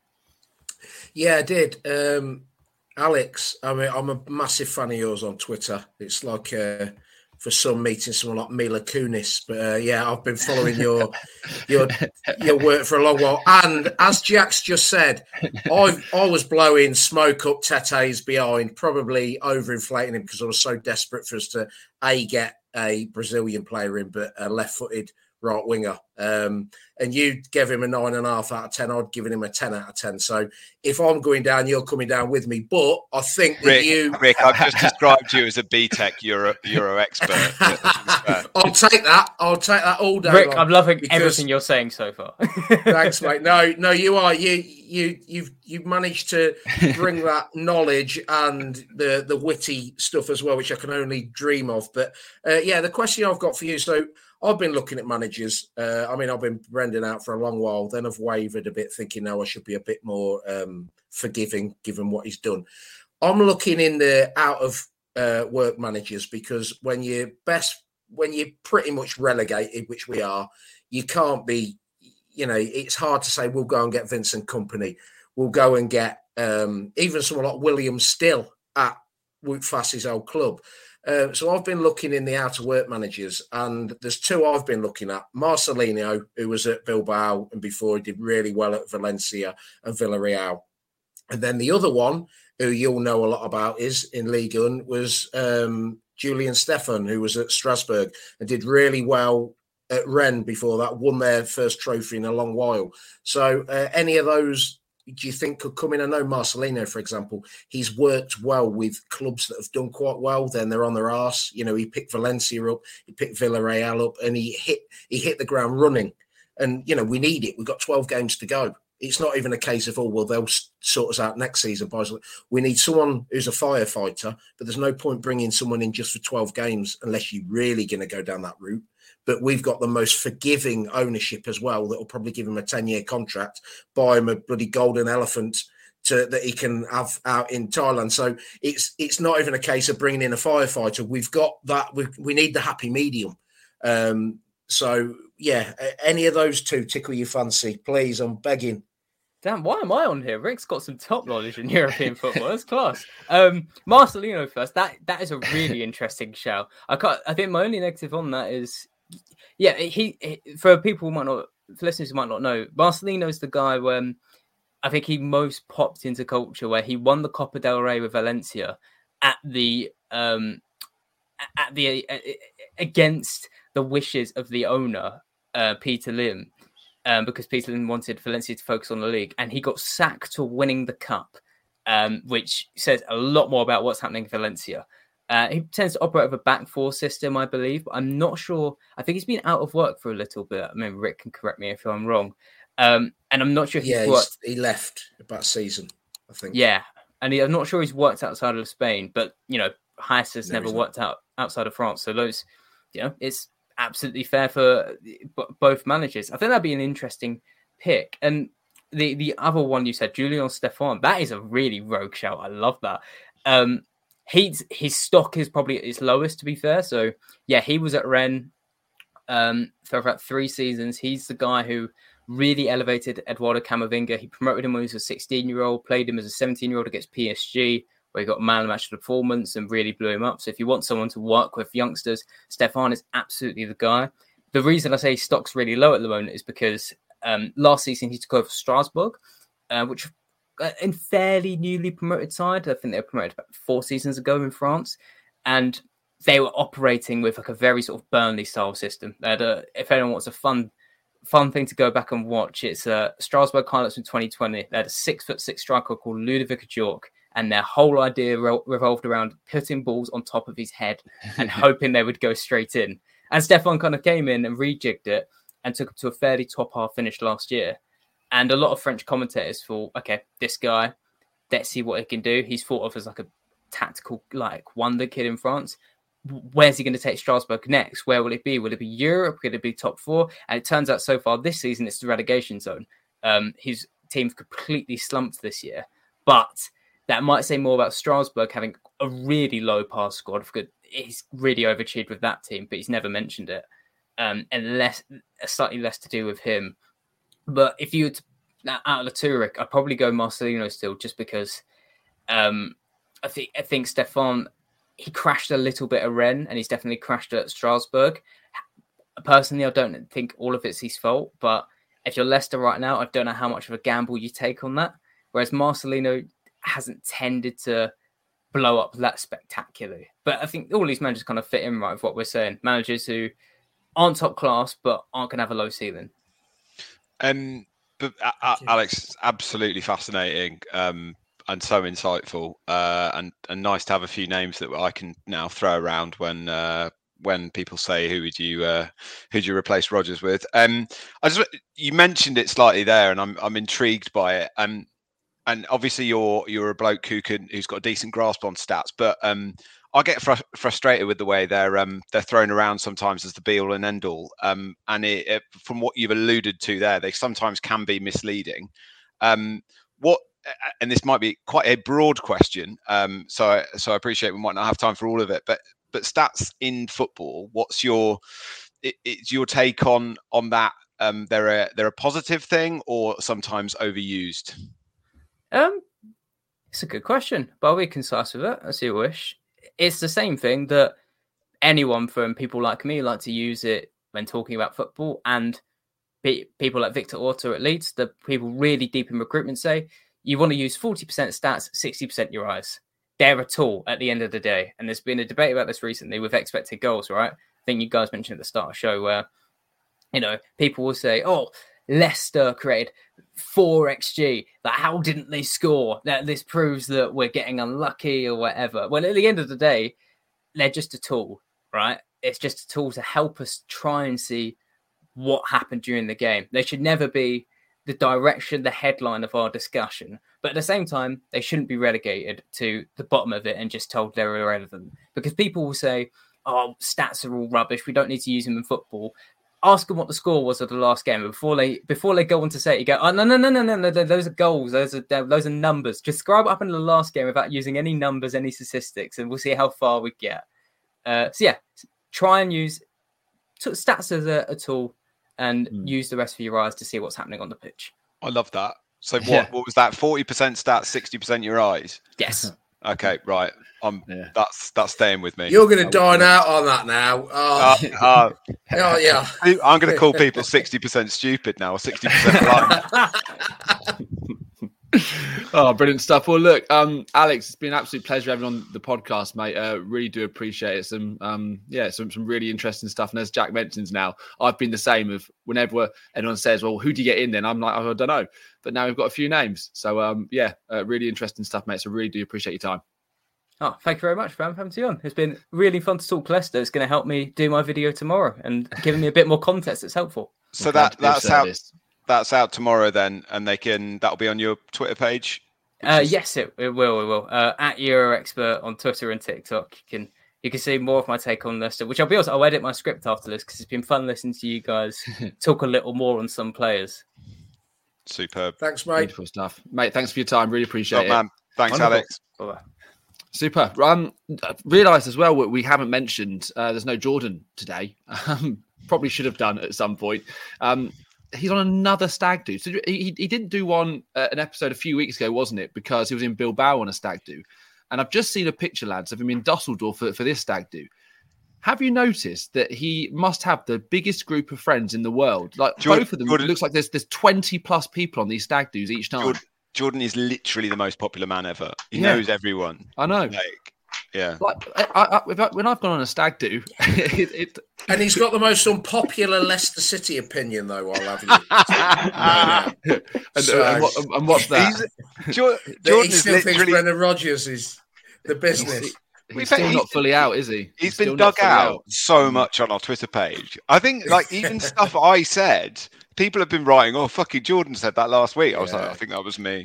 Yeah, I did. Um, Alex, I mean, I'm a massive fan of yours on Twitter. It's like uh, for some meeting someone like Mila Kunis, but uh, yeah, I've been following your your your work for a long while. And as Jack's just said, I I was blowing smoke up Tete's behind, probably overinflating him because I was so desperate for us to a get a Brazilian player in, but a left-footed right winger. Um, and you gave him a nine and a half out of ten. I'd given him a ten out of ten. So if I'm going down, you're coming down with me. But I think that Rick, you, Rick, I've just described you as a B Tech Euro Euro expert. I'll take that. I'll take that all day. Rick, long, I'm loving because... everything you're saying so far. Thanks, mate. No, no, you are. You, you, you've, you've managed to bring that knowledge and the the witty stuff as well, which I can only dream of. But uh, yeah, the question I've got for you. So I've been looking at managers. Uh, I mean, I've been Brendan out for a long while. Then I've wavered a bit, thinking, no, I should be a bit more um, forgiving, given what he's done. I'm looking in the out of uh, work managers, because when you're best, when you're pretty much relegated, which we are, you can't be. You know, it's hard to say we'll go and get Vincent Kompany. We'll go and get um, even someone like William Still at Wout Fass's old club. Uh, so I've been looking in the out of work managers, and there's two I've been looking at. Marcelino, who was at Bilbao, and before he did really well at Valencia and Villarreal. And then the other one, who you'll know a lot about, is in Ligue one, was um, Julian Stephan, who was at Strasbourg and did really well at Rennes before that, won their first trophy in a long while. So uh, any of those do you think could come in? I know Marcelino, for example, he's worked well with clubs that have done quite well. Then they're on their arse. You know, he picked Valencia up, he picked Villarreal up, and he hit he hit the ground running. And, you know, we need it. We've got twelve games to go. It's not even a case of, oh, well, they'll sort us out next season. We need someone who's a firefighter, but there's no point bringing someone in just for twelve games unless you're really going to go down that route. But we've got the most forgiving ownership as well that will probably give him a ten-year contract, buy him a bloody golden elephant to, that he can have out in Thailand. So it's it's not even a case of bringing in a firefighter. We've got that. We, we need the happy medium. Um, so, yeah, any of those two tickle your fancy, please, I'm begging. Damn, why am I on here? Rick's got some top knowledge in European football. That's class. Um, Marcelino first. That that is a really interesting shout. I can't. I think my only negative on that is, yeah, he, he for people who might not, for listeners who might not know, Marcelino is the guy when I think he most popped into culture, where he won the Copa del Rey with Valencia at the um at the uh, against the wishes of the owner, uh, Peter Lim. Um, because Peter Lim wanted Valencia to focus on the league, and he got sacked for winning the cup, um, which says a lot more about what's happening in Valencia. Uh, he tends to operate with a back four system, I believe, but I'm not sure. I think he's been out of work for a little bit. I mean, Rick can correct me if I'm wrong. Um, and I'm not sure if yeah, he's worked. He left about a season, I think. Yeah, and he, I'm not sure he's worked outside of Spain, but, you know, Heiss has no, never worked out outside of France. So those, you know, it's absolutely fair for both managers. I think that'd be an interesting pick. And the, the other one you said, Julian Stéphan, that is a really rogue shout. I love that. Um, he's, his stock is probably at its lowest, to be fair. So, yeah, he was at Rennes um, for about three seasons. He's the guy who really elevated Eduardo Camavinga. He promoted him when he was a sixteen-year-old, played him as a seventeen-year-old against P S G, where he got man of the match performance and really blew him up. So if you want someone to work with youngsters, Stéphan is absolutely the guy. The reason I say stock's really low at the moment is because um, last season he took over Strasbourg, uh, which uh, in fairly newly promoted side. I think they were promoted about four seasons ago in France. And they were operating with like a very sort of Burnley style system. They had a, if anyone wants a fun fun thing to go back and watch, it's uh, Strasbourg highlights from twenty twenty. They had a six foot six striker called Ludovic York. And their whole idea re- revolved around putting balls on top of his head and hoping they would go straight in. And Stéphan kind of came in and rejigged it and took it to a fairly top half finish last year. And a lot of French commentators thought, okay, this guy, let's see what he can do. He's thought of as like a tactical, like, wonder kid in France. Where's he going to take Strasbourg next? Where will it be? Will it be Europe? Will it be top four? And it turns out so far this season, it's the relegation zone. Um, his team's completely slumped this year. But that might say more about Strasbourg having a really low pass squad. He's really overachieved with that team, but he's never mentioned it. Um, and less, slightly less to do with him. But if you were to, out of Turek, I'd probably go Marcelino still, just because um, I think I think Stéphan, he crashed a little bit at Rennes, and he's definitely crashed at Strasbourg. Personally, I don't think all of it's his fault, but if you're Leicester right now, I don't know how much of a gamble you take on that. Whereas Marcelino hasn't tended to blow up that spectacularly. But I think all these managers kind of fit in right with what we're saying. Managers who aren't top class, but aren't going to have a low ceiling. Um, but uh, Alex, absolutely fascinating um, and so insightful, uh, and, and nice to have a few names that I can now throw around when uh, when people say, who would you uh, who'd you replace Rodgers with? Um, I just you mentioned it slightly there, and I'm I'm intrigued by it. Um, And obviously, you're you're a bloke who can who's got a decent grasp on stats, but um, I get fr- frustrated with the way they're um, they're thrown around sometimes as the be all and end all. Um, and it, it, from what you've alluded to there, they sometimes can be misleading. Um, what and this might be quite a broad question, um, so I, so I appreciate we might not have time for all of it, but but stats in football, what's your it, it's your take on on that? Um, they're a they're a positive thing or sometimes overused? Um, it's a good question, but I'll be concise with it as you wish. It's the same thing that anyone from people like me like to use it when talking about football, and be, people like Victor Orta at Leeds, the people really deep in recruitment, say you want to use forty percent stats, sixty percent your eyes. They're a tool at the end of the day. And there's been a debate about this recently with expected goals, right? I think you guys mentioned at the start of the show where, you know, people will say, oh, Leicester created four X G. Like, how didn't they score? That this proves that we're getting unlucky or whatever. Well, at the end of the day, they're just a tool, right? It's just a tool to help us try and see what happened during the game. They should never be the direction, the headline of our discussion. But at the same time, they shouldn't be relegated to the bottom of it and just told they're irrelevant. Because people will say, oh, stats are all rubbish. We don't need to use them in football. Ask them what the score was of the last game before they before they go on to say it. You go, oh no no no no no no, those are goals, those are those are numbers. Just scrub up into the last game without using any numbers, any statistics, and we'll see how far we get. Uh, so yeah, try and use t- stats as a, a tool, and mm. use the rest of your eyes to see what's happening on the pitch. I love that. So what Yeah. what was that? Forty percent stats, sixty percent your eyes. Yes. Okay, right. Um, that's that's staying with me. You're going to dine out on that now. Oh, Uh, uh, oh yeah. I'm going to call people sixty percent stupid now, or sixty percent blind. Oh, brilliant stuff. Well, look, um, Alex, it's been an absolute pleasure having on the podcast, mate. Uh, really do appreciate it. Some, um, yeah, some some really interesting stuff. And as Jack mentions now, I've been the same of whenever anyone says, well, who do you get in then? I'm like, oh, I don't know. But now we've got a few names. So, um, yeah, uh, really interesting stuff, mate. So really do appreciate your time. Oh, thank you very much for having me on. It's been really fun to talk Leicester. It's going to help me do my video tomorrow and giving me a bit more context that's helpful. So that that's out that's out tomorrow then, and they can that'll be on your Twitter page. Uh, is... Yes, it, it will. It will. Uh, at EuroExpert on Twitter and TikTok, you can you can see more of my take on Leicester. Which I'll be honest, I'll edit my script after this because it's been fun listening to you guys talk a little more on some players. Superb. Thanks, mate. Beautiful stuff, mate. Thanks for your time. Really appreciate Top it, man. Thanks, Wonderful. Alex. Bye-bye. Super. Um, realised as well we haven't mentioned uh, there's no Jordan today. Um, probably should have done at some point. Um, he's on another stag do. So he he didn't do one uh, an episode a few weeks ago, wasn't it? Because he was in Bilbao on a stag do, and I've just seen a picture, lads, of him in Dusseldorf for, for this stag do. Have you noticed that he must have the biggest group of friends in the world? Like Jordan, both of them, Jordan, it looks like there's there's twenty plus people on these stag do's each time. Jordan, Jordan is literally the most popular man ever. He Yeah. knows everyone. I know. Like, yeah. Like I, I, if I, when I've gone on a stag do, it, it, And he's got the most unpopular Leicester City opinion, though, I'll have you. and, So- and, what, and what's that? He's, Jordan, That Jordan he is still thinks literally. Brendan Rodgers is the business. He's still he's- not fully out, is he? He's still been not dug fully out so much on our Twitter page. I think, like, even stuff I said, people have been writing, "Oh, fucking Jordan said that last week." I was Yeah. like, "I think that was me."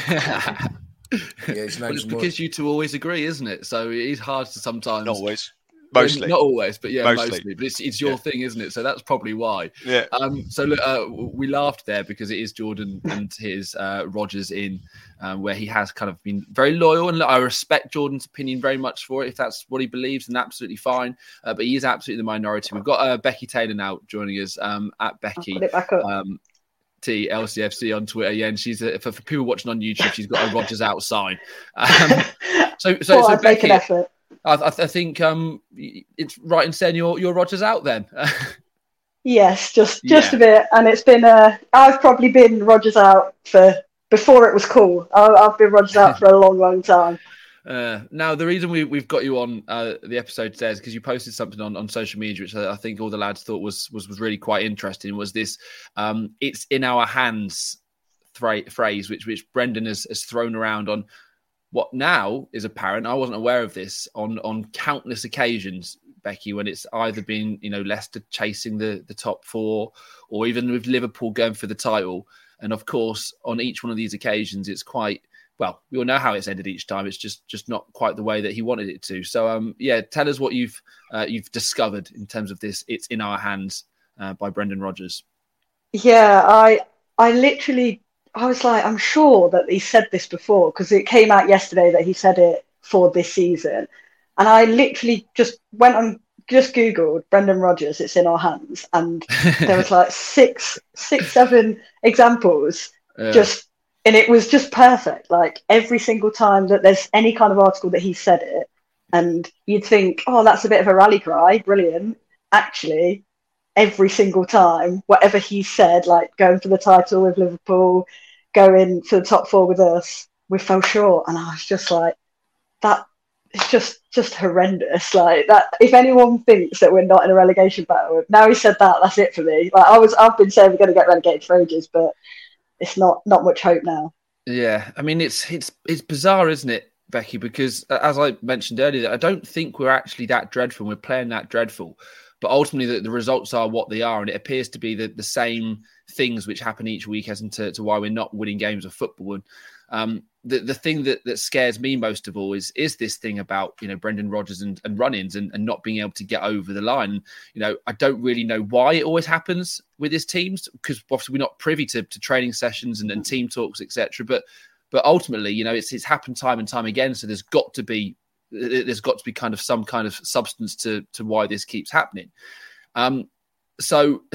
Yeah, his But name's it's because you two always agree, isn't it? So it is hard to sometimes. Not always. Well, Mostly. not always, but yeah, mostly. Mostly. But it's it's your Yeah. thing, isn't it? So that's probably why. Yeah. Um. So look, uh, we laughed there because it is Jordan and his uh, Rodgers in, um, where he has kind of been very loyal, and look, I respect Jordan's opinion very much for it. If that's what he believes, then absolutely fine. Uh, but he is absolutely the minority. We've got uh, Becky Taylor now joining us um, at Becky. Put it back up. Um, T L C F C on Twitter, yeah, and she's a, for, for people watching on YouTube, she's got a Rodgers out sign. Um, so, so, Well, so I'd make Becky, an effort. I, I, I think um, it's right in saying you're you're Rodgers out then. Yes, just just Yeah. a bit, and it's been. Uh, I've probably been Rodgers out for before it was cool. I, I've been Rodgers out for a long, long time. Uh, now, the reason we, we've got you on uh, the episode today is because you posted something on, on social media, which I, I think all the lads thought was was, was really quite interesting, was this um, "it's in our hands" thra- phrase, which which Brendan has, has thrown around on what now is apparent. I wasn't aware of this on, on countless occasions, Becky, when it's either been, you know, Leicester chasing the, the top four or even with Liverpool going for the title. And of course, on each one of these occasions, it's quite... Well, we all know how it's ended each time. It's just just not quite the way that he wanted it to. So, um, yeah, tell us what you've uh, you've discovered in terms of this. It's in our hands uh, by Brendan Rodgers. Yeah, I I literally I was like, I'm sure that he said this before because it came out yesterday that he said it for this season, and I literally just went on just Googled Brendan Rodgers. It's in our hands, and there was like six six seven examples Uh, just. And it was just perfect. Like every single time that there's any kind of article that he said it, and you'd think, oh, that's a bit of a rally cry. Brilliant. Actually, every single time, whatever he said, like going for the title with Liverpool, going for the top four with us, we fell short. And I was just like, that it's just just horrendous. Like that. If anyone thinks that we're not in a relegation battle, now he said that, that's it for me. Like I was, I've been saying we're going to get relegated for ages, but it's not not much hope now. Yeah, I mean it's it's it's bizarre, isn't it, Becky? Because as I mentioned earlier, I don't think we're actually that dreadful. We're playing that dreadful, but ultimately the, the results are what they are, and it appears to be the, the same things which happen each week as to, to why we're not winning games of football. And um, the the thing that, that scares me most of all is is this thing about, you know, Brendan Rodgers and, and run-ins and, and not being able to get over the line. You know, I don't really know why it always happens with his teams, because obviously we're not privy to, to training sessions and, and team talks, et cetera. But but ultimately, you know, it's it's happened time and time again. So there's got to be there's got to be kind of some kind of substance to to why this keeps happening. Um, so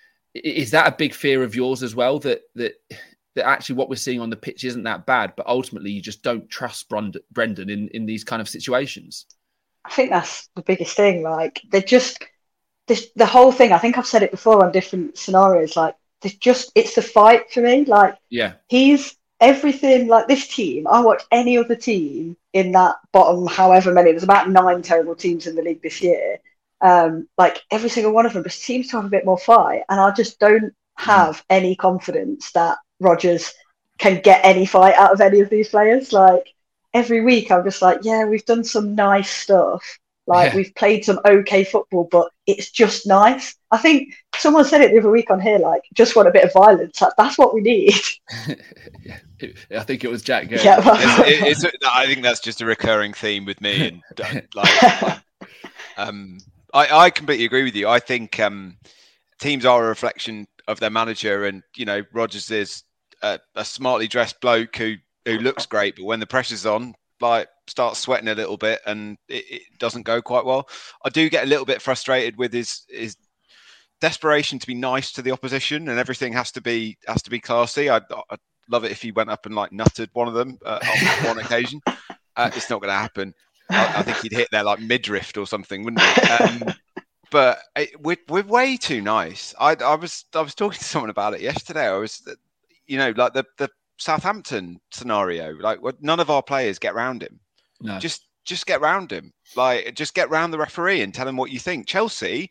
is that a big fear of yours as well, that that that actually what we're seeing on the pitch isn't that bad, but ultimately you just don't trust Brendan in, in these kind of situations? I think that's the biggest thing. Like, they're just, this, the whole thing, I think I've said it before on different scenarios, like, there's just, it's the fight for me. Like, yeah, he's everything, like this team, I watch any other team in that bottom, however many, there's about nine terrible teams in the league this year. Um, like, every single one of them just seems to have a bit more fight. And I just don't have mm. any confidence that Rodgers can get any fight out of any of these players. Like, every week I'm just like, yeah, we've done some nice stuff. Like, yeah. we've played some okay football, but it's just nice. I think someone said it the other week on here, like, just want a bit of violence. Like, that's what we need. yeah, I think it was Jack Gale. Yeah, well, it's, it's, I think that's just a recurring theme with me. And like, um, I, I completely agree with you. I think um, teams are a reflection of their manager, and you know, Rodgers is a, a smartly dressed bloke who who looks great, but when the pressure's on, like, starts sweating a little bit, and it, it doesn't go quite well. I do get a little bit frustrated with his his desperation to be nice to the opposition, and everything has to be has to be classy. I'd, I'd love it if he went up and like nutted one of them uh, on one occasion. Uh, it's not going to happen. I, I think he'd hit their like midriff or something, wouldn't he? Um, but it, we're we're way too nice. I I was I was talking to someone about it yesterday. I was, you know, like the the Southampton scenario. Like, none of our players get round him. No. Just just get round him. Like, just get round the referee and tell him what you think. Chelsea,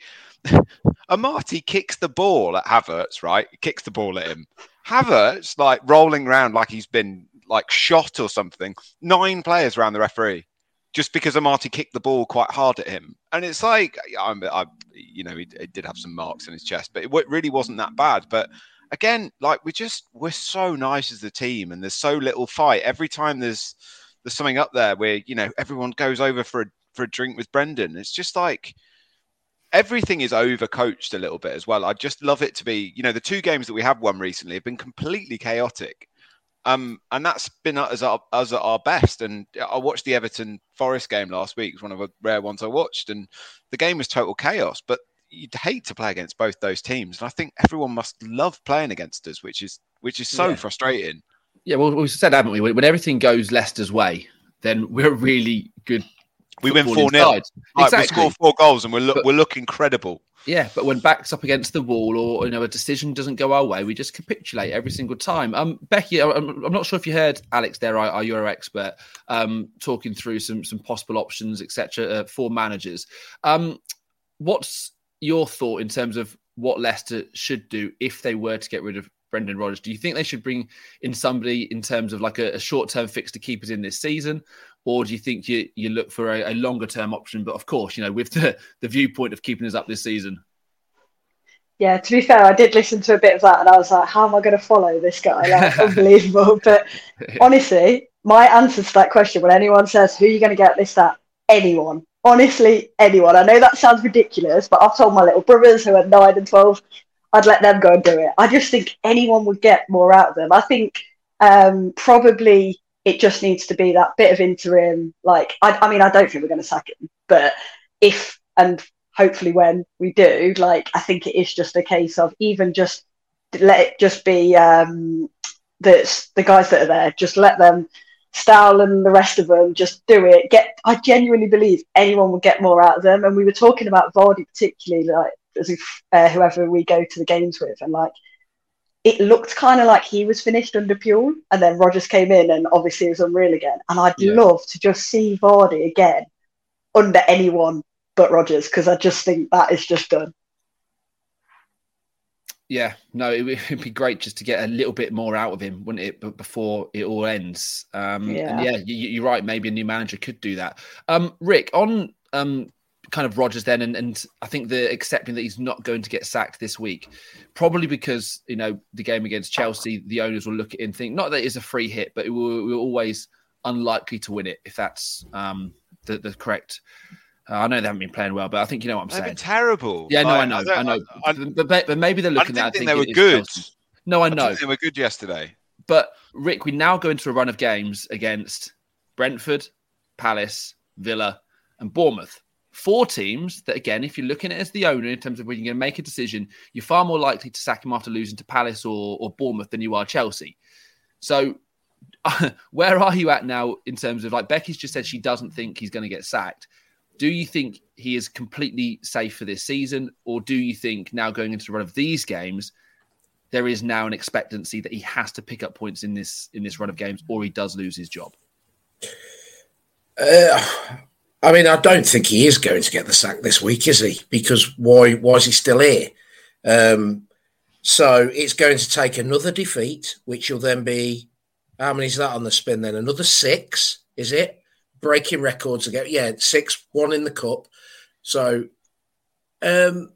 Amati kicks the ball at Havertz, right? Kicks the ball at him. Havertz, like, rolling around like he's been like shot or something. Nine players around the referee, just because Amati kicked the ball quite hard at him. And it's like, I'm, I, you know, he, he did have some marks in his chest, but it really wasn't that bad. But again, like, we just, we're so nice as a team, and there's so little fight. Every time there's there's something up there where, you know, everyone goes over for a, for a drink with Brendan. It's just like, everything is overcoached a little bit as well. I just love it to be, you know, the two games that we have won recently have been completely chaotic. Um, and that's been us at, our, us at our best. And I watched the Everton Forest game last week. It was one of the rare ones I watched. And the game was total chaos. But you'd hate to play against both those teams. And I think everyone must love playing against us, which is which is so yeah. frustrating. Yeah, well, we said, haven't we? When everything goes Leicester's way, then we're really good. We win four nil. Right, exactly. We score four goals and we look, we look incredible. Yeah, but when backs up against the wall, or, you know, a decision doesn't go our way, we just capitulate every single time. Um, Becky, I'm, I'm not sure if you heard Alex there, our, our Euro expert, um, talking through some some possible options, et cetera, uh, for managers. Um, what's your thought in terms of what Leicester should do if they were to get rid of Brendan Rodgers? Do you think they should bring in somebody in terms of like a, a short-term fix to keep us in this season? Or do you think you, you look for a, a longer-term option, but of course, you know, with the, the viewpoint of keeping us up this season? Yeah, to be fair, I did listen to a bit of that, and I was like, how am I going to follow this guy? Like, unbelievable. But honestly, my answer to that question, when anyone says, who are you going to get this at? Anyone. Honestly, anyone. I know that sounds ridiculous, but I've told my little brothers who are nine and twelve, I'd let them go and do it. I just think anyone would get more out of them. I think um, probably it just needs to be that bit of interim. Like, I, I mean, I don't think we're going to sack him, but if, and hopefully when we do, like, I think it is just a case of even just let it just be um, the, the guys that are there, just let them, Stowell and the rest of them, just do it. Get. I genuinely believe anyone would get more out of them. And we were talking about Vardy particularly, like, as if uh, whoever we go to the games with, and like, it looked kind of like he was finished under Puel, and then Rodgers came in and obviously it was unreal again. And I'd yeah. love to just see Vardy again under anyone but Rodgers, because I just think that is just done. Yeah, no, it would be great just to get a little bit more out of him, wouldn't it? But before it all ends, um, yeah, and yeah, you, you're right. Maybe a new manager could do that. Um, Rick, on um, kind of Rodgers then, and, and I think the accepting that he's not going to get sacked this week, probably because you know the game against Chelsea, the owners will look at it and think not that it's a free hit, but it will, we're always unlikely to win it if that's um, the, the correct. Uh, I know they haven't been playing well, but I think you know what I'm They've saying. They've been terrible. Yeah, no, I, I know, I, I know. I, but, but, but maybe they're looking I at. Think I think they were good. Chelsea. No, I know I they were good yesterday. But Rick, we now go into a run of games against Brentford, Palace, Villa, and Bournemouth. Four teams that, again, if you're looking at it as the owner in terms of when you're going to make a decision, you're far more likely to sack him after losing to Palace or, or Bournemouth than you are Chelsea. So. Where are you at now in terms of, like, Becky's just said she doesn't think he's going to get sacked. Do you think he is completely safe for this season? Or do you think now going into the run of these games, there is now an expectancy that he has to pick up points in this in this run of games or he does lose his job? Uh, I mean, I don't think he is going to get the sack this week, is he? Because why, why is he still here? Um, so it's going to take another defeat, which will then be... How many is that on the spin then? Another six, is it? Breaking records again. Yeah, six, one in the cup. So um,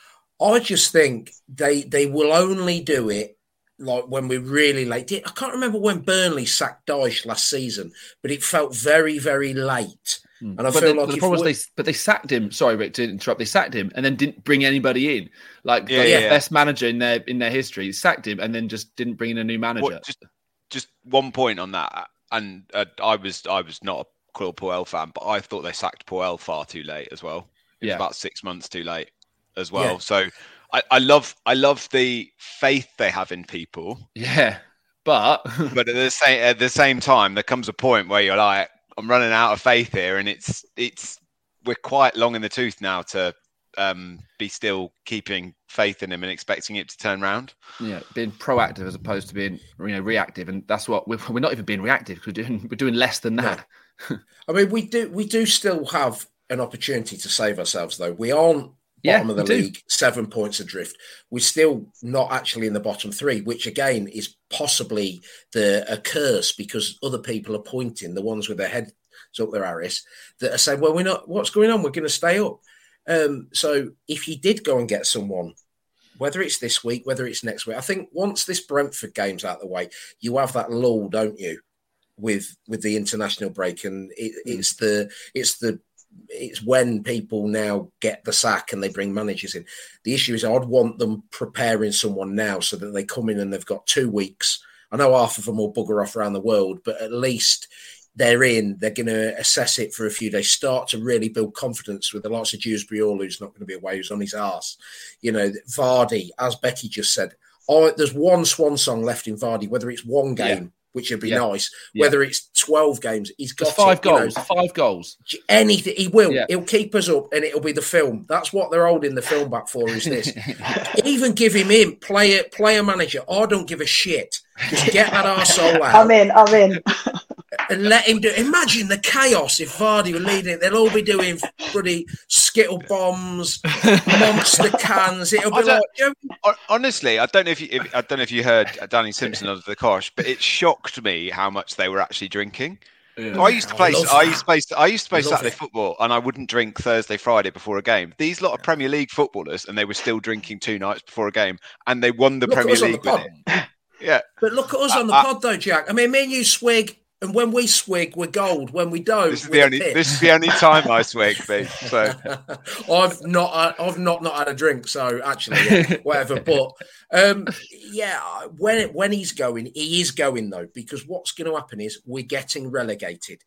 I just think they they will only do it like when we're really late. I can't remember when Burnley sacked Dyche last season, but it felt very, very late. And I but feel the, like the problem was they, but they sacked him. Sorry, Rick, to interrupt. They sacked him and then didn't bring anybody in. Like yeah, the yeah. best manager in their in their history, sacked him and then just didn't bring in a new manager. What, just, just one point on that, and uh, I was I was not a Claude Puel fan, but I thought they sacked Puel far too late as well. It was yeah. about six months too late as well. Yeah. So I, I love I love the faith they have in people. Yeah, but but at the same at the same time, there comes a point where you're like, I'm running out of faith here, and it's it's we're quite long in the tooth now to um, be still keeping faith in him and expecting it to turn around. Yeah, being proactive as opposed to being you know reactive, and that's what we're, we're not even being reactive. We're doing we're doing less than that. No. I mean, we do we do still have an opportunity to save ourselves, though. We aren't yeah, bottom of the league, do. seven points adrift. We're still not actually in the bottom three, which again is possibly the a curse because other people are pointing, the ones with their heads up their arse, that are saying, well, we're not, what's going on? We're going to stay up. Um, so if you did go and get someone, whether it's this week, whether it's next week, I think once this Brentford game's out of the way, you have that lull, don't you, with with the international break, and it, it's the it's the it's when people now get the sack and they bring managers in. The issue is I'd want them preparing someone now so that they come in and they've got two weeks. I know half of them will bugger off around the world, but at least they're in, they're going to assess it for a few days, start to really build confidence with the likes of Dewsbury Hall, who's not going to be away, who's on his arse. You know, Vardy, as Becky just said, oh, there's one swan song left in Vardy, whether it's one game, yeah. which would be yeah. nice, yeah. whether it's twelve games, he's got There's five it, goals, you know, five goals. Anything, he will. Yeah. He'll keep us up and it'll be the film. That's what they're holding the film back for, is this. Even give him in, play a, play a manager. I don't give a shit. Just get that arsehole out. I'm in, I'm in. And let him do it. Imagine the chaos if Vardy were leading it. They'll all be doing bloody skittle bombs, monster cans. It'll be like, you know, honestly, I don't know if you, if, I don't know if you heard Danny Simpson of the Kosh, but it shocked me how much they were actually drinking. Yeah. I used to play. I, I used to play. I used to play Saturday it. football, and I wouldn't drink Thursday, Friday before a game. These lot of Premier League footballers, and they were still drinking two nights before a game, and they won the look Premier League with it. Yeah, but look at us uh, on the uh, pod, though, Jack. I mean, me and you swig. And when we swig, we're gold. When we don't, this is the only. This is the only time I swig, Pete. So I've not. I've not not had a drink. So actually, yeah, whatever. But um, yeah, when when he's going, he is going though, because what's going to happen is we're getting relegated.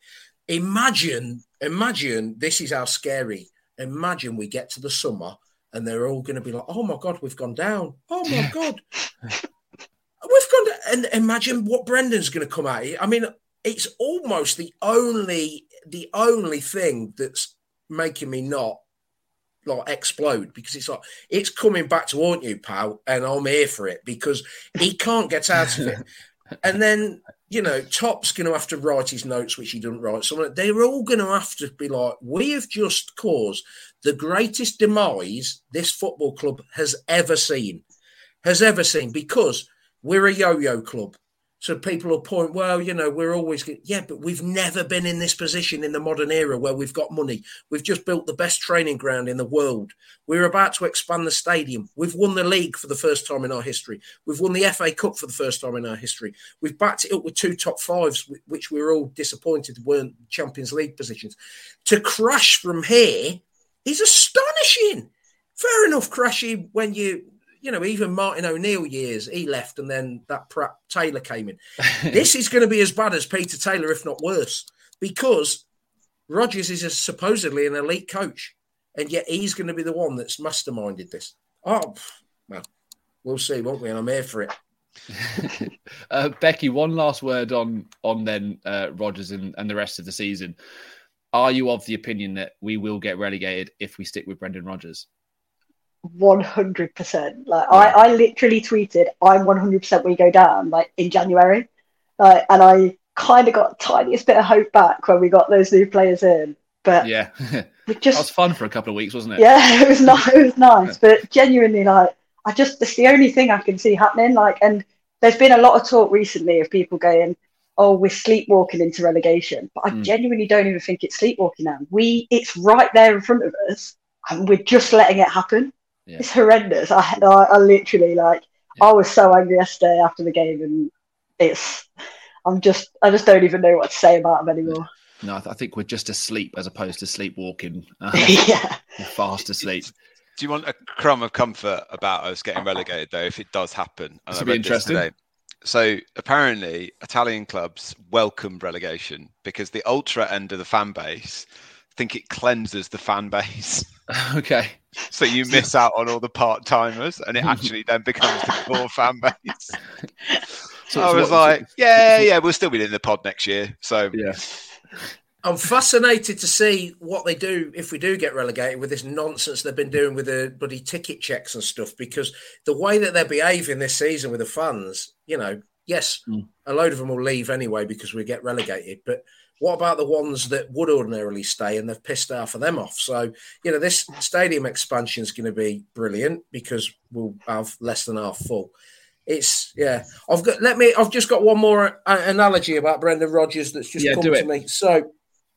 Imagine, imagine this is how scary. Imagine we get to the summer and they're all going to be like, "Oh my God, we've gone down. Oh my God, we've gone down." And imagine what Brendan's going to come out. I mean. It's almost the only the only thing that's making me not like explode because it's like it's coming back to haunt you, pal, and I'm here for it because he can't get out of it. And then, you know, Top's going to have to write his notes, which he doesn't write. So they're all going to have to be like, we have just caused the greatest demise this football club has ever seen, has ever seen, because we're a yo-yo club. So people will point, well, you know, we're always, yeah, but we've never been in this position in the modern era where we've got money. We've just built the best training ground in the world. We're about to expand the stadium. We've won the league for the first time in our history. We've won the F A Cup for the first time in our history. We've backed it up with two top fives, which we were all disappointed weren't Champions League positions. To crash from here is astonishing. Fair enough, crashing when you... You know, even Martin O'Neill years, he left and then that Pratt Taylor came in. This is going to be as bad as Peter Taylor, if not worse, because Rodgers is a, supposedly an elite coach, and yet he's going to be the one that's masterminded this. Oh, well, we'll see, won't we? And I'm here for it. uh, Becky, one last word on on then uh, Rodgers and, and the rest of the season. Are you of the opinion that we will get relegated if we stick with Brendan Rodgers? one hundred percent. Like yeah. I, I literally tweeted, I'm one hundred percent we go down, like in January. Like, and I kind of got the tiniest bit of hope back when we got those new players in. But yeah, we just, that was fun for a couple of weeks, wasn't it? Yeah, it was nice. It was nice, but genuinely, like, I just, it's the only thing I can see happening. Like, and there's been a lot of talk recently of people going, oh, we're sleepwalking into relegation. But I mm. genuinely don't even think it's sleepwalking now. We, it's right there in front of us, and we're just letting it happen. Yeah. It's horrendous. I, I, I literally like. Yeah. I was so angry yesterday after the game, and it's. I'm just. I just don't even know what to say about them anymore. No, I, th- I think we're just asleep as opposed to sleepwalking. Uh, yeah, we're fast asleep. Do you want a crumb of comfort about us getting relegated, though, if it does happen? This will be interesting. So apparently, Italian clubs welcomed relegation because the ultra end of the fan base think it cleanses the fan base. Okay. So you miss out on all the part-timers and it actually then becomes the core fan base. So I was like, yeah, yeah, we'll still be in the pod next year. So yeah. I'm fascinated to see what they do if we do get relegated with this nonsense they've been doing with the bloody ticket checks and stuff, because the way that they're behaving this season with the fans, you know, yes, mm. a load of them will leave anyway because we get relegated, but what about the ones that would ordinarily stay and they've pissed half of them off? So, you know, this stadium expansion is going to be brilliant because we'll have less than half full. It's, yeah. I've got, let me, I've just got one more uh, analogy about Brendan Rodgers that's just yeah, come to me. So,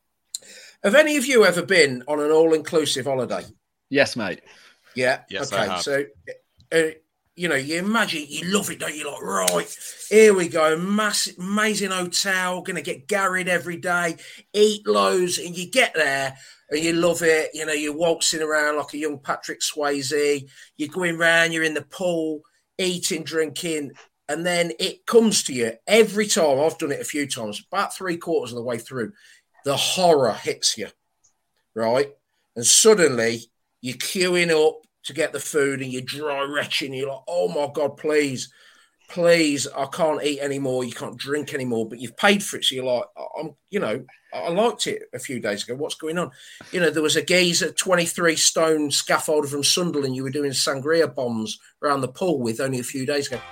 have any of you ever been on an all-inclusive holiday? Yes, mate. Yeah? Yes, okay, I have. So, uh, you know, you imagine, you love it, don't you? Like, right, here we go, massive, amazing hotel, going to get garried every day, eat loads, and you get there and you love it. You know, you're waltzing around like a young Patrick Swayze. You're going around, you're in the pool, eating, drinking, and then it comes to you every time. I've done it a few times, about three quarters of the way through. The horror hits you, right? And suddenly you're queuing up to get the food and you're dry retching. You're like, oh my God, please, please, I can't eat anymore. You can't drink anymore, but you've paid for it. So you're like, I'm, you know, I liked it a few days ago. What's going on? You know, there was a geezer, twenty-three stone scaffolder from Sunderland you were doing sangria bombs around the pool with only a few days ago.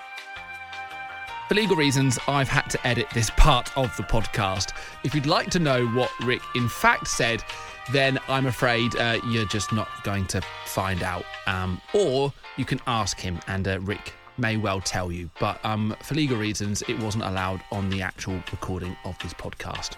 For legal reasons, I've had to edit this part of the podcast. If you'd like to know what Rick in fact said, then I'm afraid uh, you're just not going to find out. Um, or you can ask him, and uh, Rick may well tell you. But um, for legal reasons, it wasn't allowed on the actual recording of this podcast.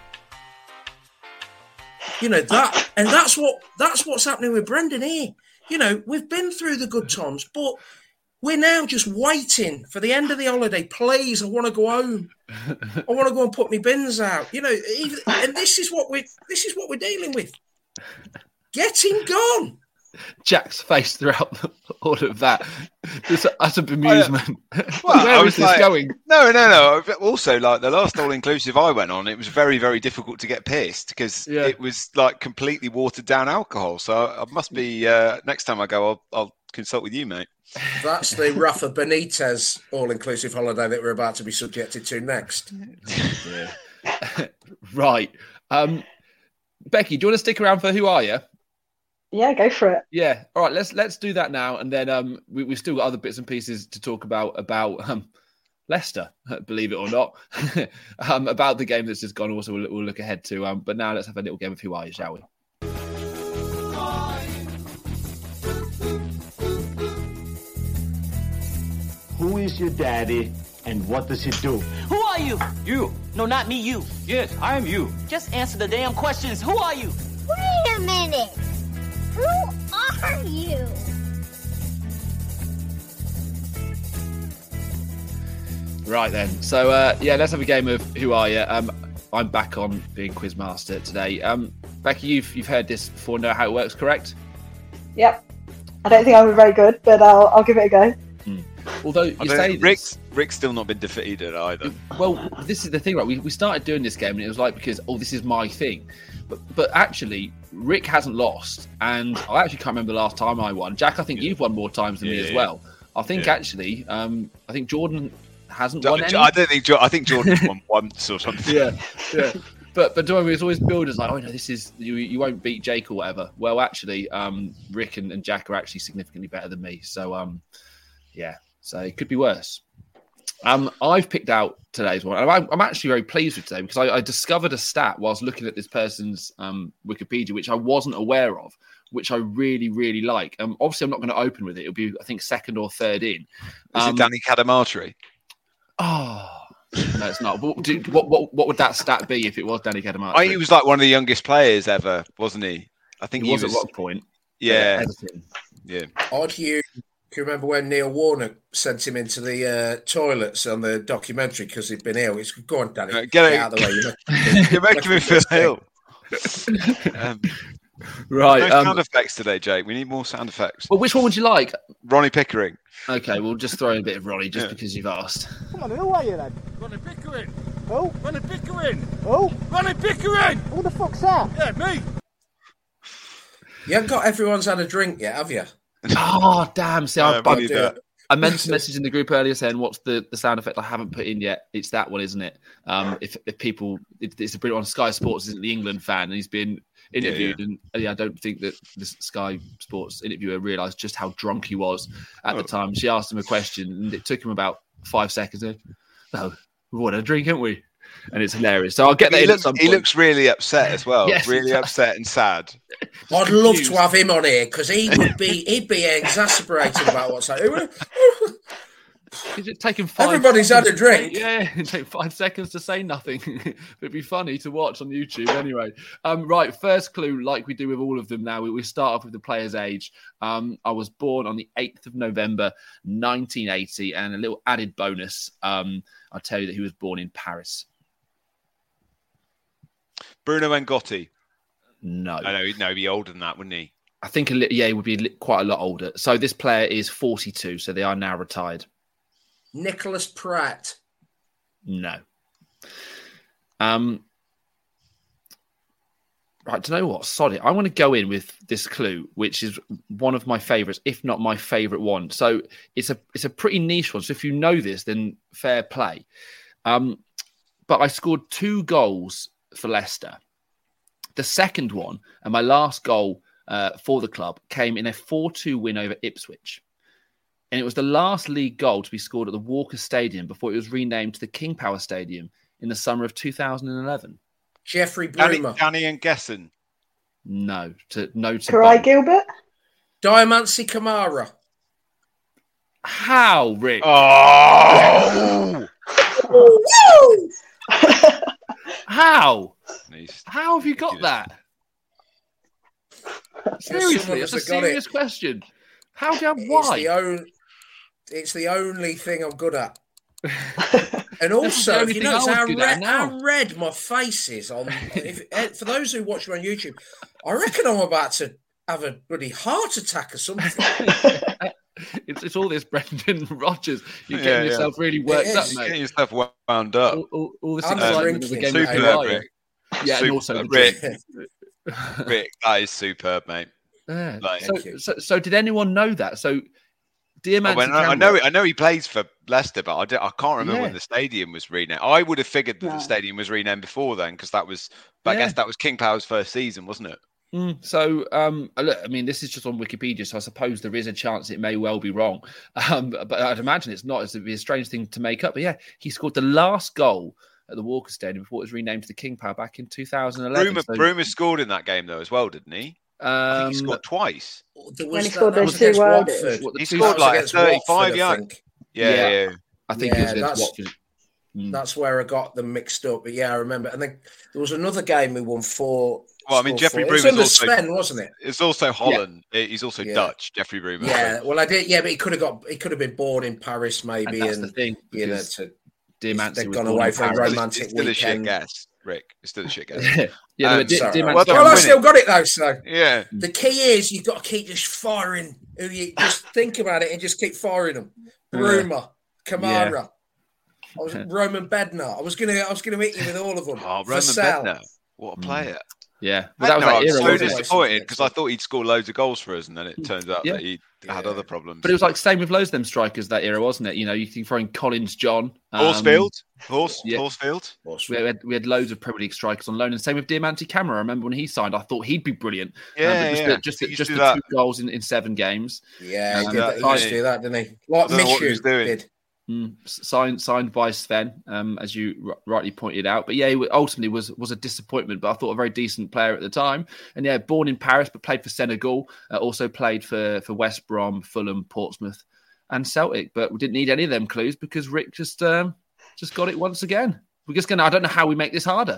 You know, that, and that's what that's what's happening with Brendan here. You know, we've been through the good times, but we're now just waiting for the end of the holiday. Please, I want to go home. I want to go and put my bins out. You know, even, and this is what we this is what we're dealing with. Get him gone. Jack's face throughout all of that, just utter bemusement. Well, Where I is was this like, going? No, no, no. Also, like the last all-inclusive I went on, it was very, very difficult to get pissed because Yeah. it was like completely watered down alcohol. So I must be uh, next time I go, I'll, I'll consult with you, mate. That's the Rafa Benitez all-inclusive holiday that we're about to be subjected to next. Right. Um, Becky, do you want to stick around for Who Are You? Yeah, go for it. Yeah. All right. Let's let's do that now, and then um, we we've still got other bits and pieces to talk about about um, Leicester, believe it or not, um, about the game that's just gone. Also, we'll, we'll look ahead to. Um, but now let's have a little game of Who Are You, shall we? Who is your daddy and what does he do? Who are you? You. No, not me, you. Yes, I am you. Just answer the damn questions. Who are you? Wait a minute. Who are you? Right then. So uh, yeah, let's have a game of Who Are You? Um, I'm back on being Quizmaster today. Um, Becky, you've you've heard this before, know how it works, correct? Yep. I don't think I'm very good, but I'll I'll give it a go. Hmm. Although you say this, Rick's Rick's still not been defeated either. Well, this is the thing, right? We we started doing this game, and it was like because oh, this is my thing, but but actually, Rick hasn't lost, and I actually can't remember the last time I won. Jack, I think you've won more times than Yeah, me as yeah. well. I think Yeah. actually, um, I think Jordan hasn't I won any. don't think Jo- I think Jordan's won once or something. Yeah, yeah. But but don't worry, it's always builders like, oh no, this is you. You won't beat Jake or whatever. Well, actually, um, Rick and, and Jack are actually significantly better than me. So um, yeah. So it could be worse. Um, I've picked out today's one. And I'm, I'm actually very pleased with today because I, I discovered a stat whilst looking at this person's um, Wikipedia, which I wasn't aware of, which I really, really like. Um, obviously, I'm not going to open with it. It'll be, I think, second or third in. Is Um, it Danny Cadamarteri? Oh, no, it's not. What, do, what, what, what would that stat be if it was Danny Cadamarteri? I think he was like one of the youngest players ever, wasn't he? I think He he, was was at Rock Point. Yeah, Everton. yeah. Odd you. Do you remember when Neil Warnock sent him into the uh, toilets on the documentary because he'd been ill? He's go on, Danny, Get, get it- out of the way. You're making- You're making me feel ill. Um, Right. No Um, sound effects today, Jake. We need more sound effects. well, which one would you like? Ronnie Pickering. Okay, we'll just throw in a bit of Ronnie just Yeah. because you've asked. Come on, who are you then? Ronnie Pickering. Who? Ronnie Pickering. Who? Ronnie Pickering. Who the fuck's that? Yeah, me. You haven't got everyone's had a drink yet, have you? Oh, damn. See, I, Uh, we I, need that. I meant to message in the group earlier saying, what's the, the sound effect I haven't put in yet? It's that one, isn't it? Um, if, if people, it, it's a brilliant one. Sky Sports isn't the England fan, and he's been interviewed. Yeah, And uh, yeah, I don't think that the Sky Sports interviewer realised just how drunk he was at Oh. the time. She asked him a question, and it took him about five seconds. To, no, we've ordered a drink, haven't we? And it's hilarious. So I'll get that He in at looks, some he point. looks really upset as well. Yes, really he does. upset and sad. I'd love to have him on here because he would be he'd be exasperated about what's happening. Is it taking five Everybody's had a seconds? drink. Yeah, it'd take five seconds to say nothing. It'd be funny to watch on YouTube anyway. Um, right, first clue, like we do with all of them now, we, we start off with the player's age. Um, I was born on the eighth of November, nineteen eighty, and a little added bonus, um, I'll tell you that he was born in Paris. Bruno Ngotti. No. I know, no, he'd be older than that, wouldn't he? I think, a li- yeah, he would be li- quite a lot older. So this player is forty-two, so they are now retired. Nicholas Pratt. No. Um. Right, do you know what? Sorry, I want to go in with this clue, which is one of my favourites, if not my favourite one. So it's a it's a pretty niche one. So if you know this, then fair play. Um, but I scored two goals for Leicester. The second one, and my last goal uh, for the club, came in a four two win over Ipswich. And it was the last league goal to be scored at the Walker Stadium before it was renamed to the King Power Stadium in the summer of two thousand eleven. Jeffrey Danny, Broomer. Danny and Gessen. No, to no to Karai both. Gilbert? Diamansi Kamara. How, Rick? Oh! How? Nice. How have you got that? Seriously, us it's a have got it. serious question. How do you have It's why? the, on, it's the only thing I'm good at. And the also, only if you thing I notice was how, good at red, now. how red my face is on. If, eh, for those who watch me on YouTube, I reckon I'm about to have a bloody heart attack or something. It's, it's all this Brendan Rodgers. You're Yeah, getting yeah. yourself really worked It up, is. mate. Get yourself wound up. All, all, all this I'm excitement of the drinking, game of mate. Who Superb, Are You? Rick. Yeah, Super- and also the Rick. drink. Rick, that is superb, mate. Yeah. Like- so, Thank you. so, so did anyone know that? So, dear Oh, man, when I, I know, I know he plays for Leicester, but I, don't- I can't remember Yeah. when the stadium was renamed. I would have figured that No. the stadium was renamed before then, because that was. But I Yeah. guess that was King Power's first season, wasn't it? Mm, so, um, look, I mean, this is just on Wikipedia, so I suppose there is a chance it may well be wrong. Um, but I'd imagine it's not. It'd be a strange thing to make up. But yeah, he scored the last goal at the Walker Stadium before it was renamed to the King Power back in two thousand eleven. Bruma, so, Bruma scored in that game though as well, didn't he? Um, I think he scored twice. When he scored those two Watford. He scored like a thirty-five yard. Yeah, yeah, yeah. I think yeah, it was against that's, Watford. Mm. That's where I got them mixed up. But yeah, I remember. And then there was another game we won four. Well, I mean, Jeffrey Bruma was also Sven, wasn't it? It's also Holland. Yeah. He's also yeah. Dutch. Jeffrey Bruma. Yeah. Well, I did. Yeah, but he could have got. He could have been born in Paris, maybe. And that's and the thing. You know, to, Diamanti they've was gone born away in for a Paris. romantic It's still a shit weekend. guess, Rick. It's still a shit guess. yeah, no, um, Di- sorry. Diamanti- well, well, I still got it though. So yeah, the key is you've got to keep just firing. Who you just think about it and just keep firing them. Bruma, Kamara. Yeah. I was Roman Bednar. I was gonna, I was gonna hit you with all of them. Oh, Roman Vassell. Bednar. What a player. Yeah, well, that was no, that I'm era, so wasn't it? disappointed because I thought he'd score loads of goals for us, and then it turns out Yeah. that he had Yeah. other problems. But it was like same with loads of them strikers that era, wasn't it? You know, you can throw in Collins, John, um, Horsfield, Horse, yeah. Horsfield. We had, we had loads of Premier League strikers on loan, and same with Diamanti Camera. I remember when he signed, I thought he'd be brilliant. Yeah, um, but just yeah. the, just, He the, used just to the do that. two goals in, in seven games. Yeah, he, Um, did that. he yeah. used to do that, didn't he? Like I don't know what he was Minshew doing. did. Mm, signed signed by Sven, um, as you r- rightly pointed out. But yeah, he ultimately was was a disappointment. But I thought a very decent player at the time. And yeah, born in Paris, but played for Senegal. Uh, also played for for West Brom, Fulham, Portsmouth, and Celtic. But we didn't need any of them clues because Rick just um, just got it once again. We're just gonna. I don't know how we make this harder.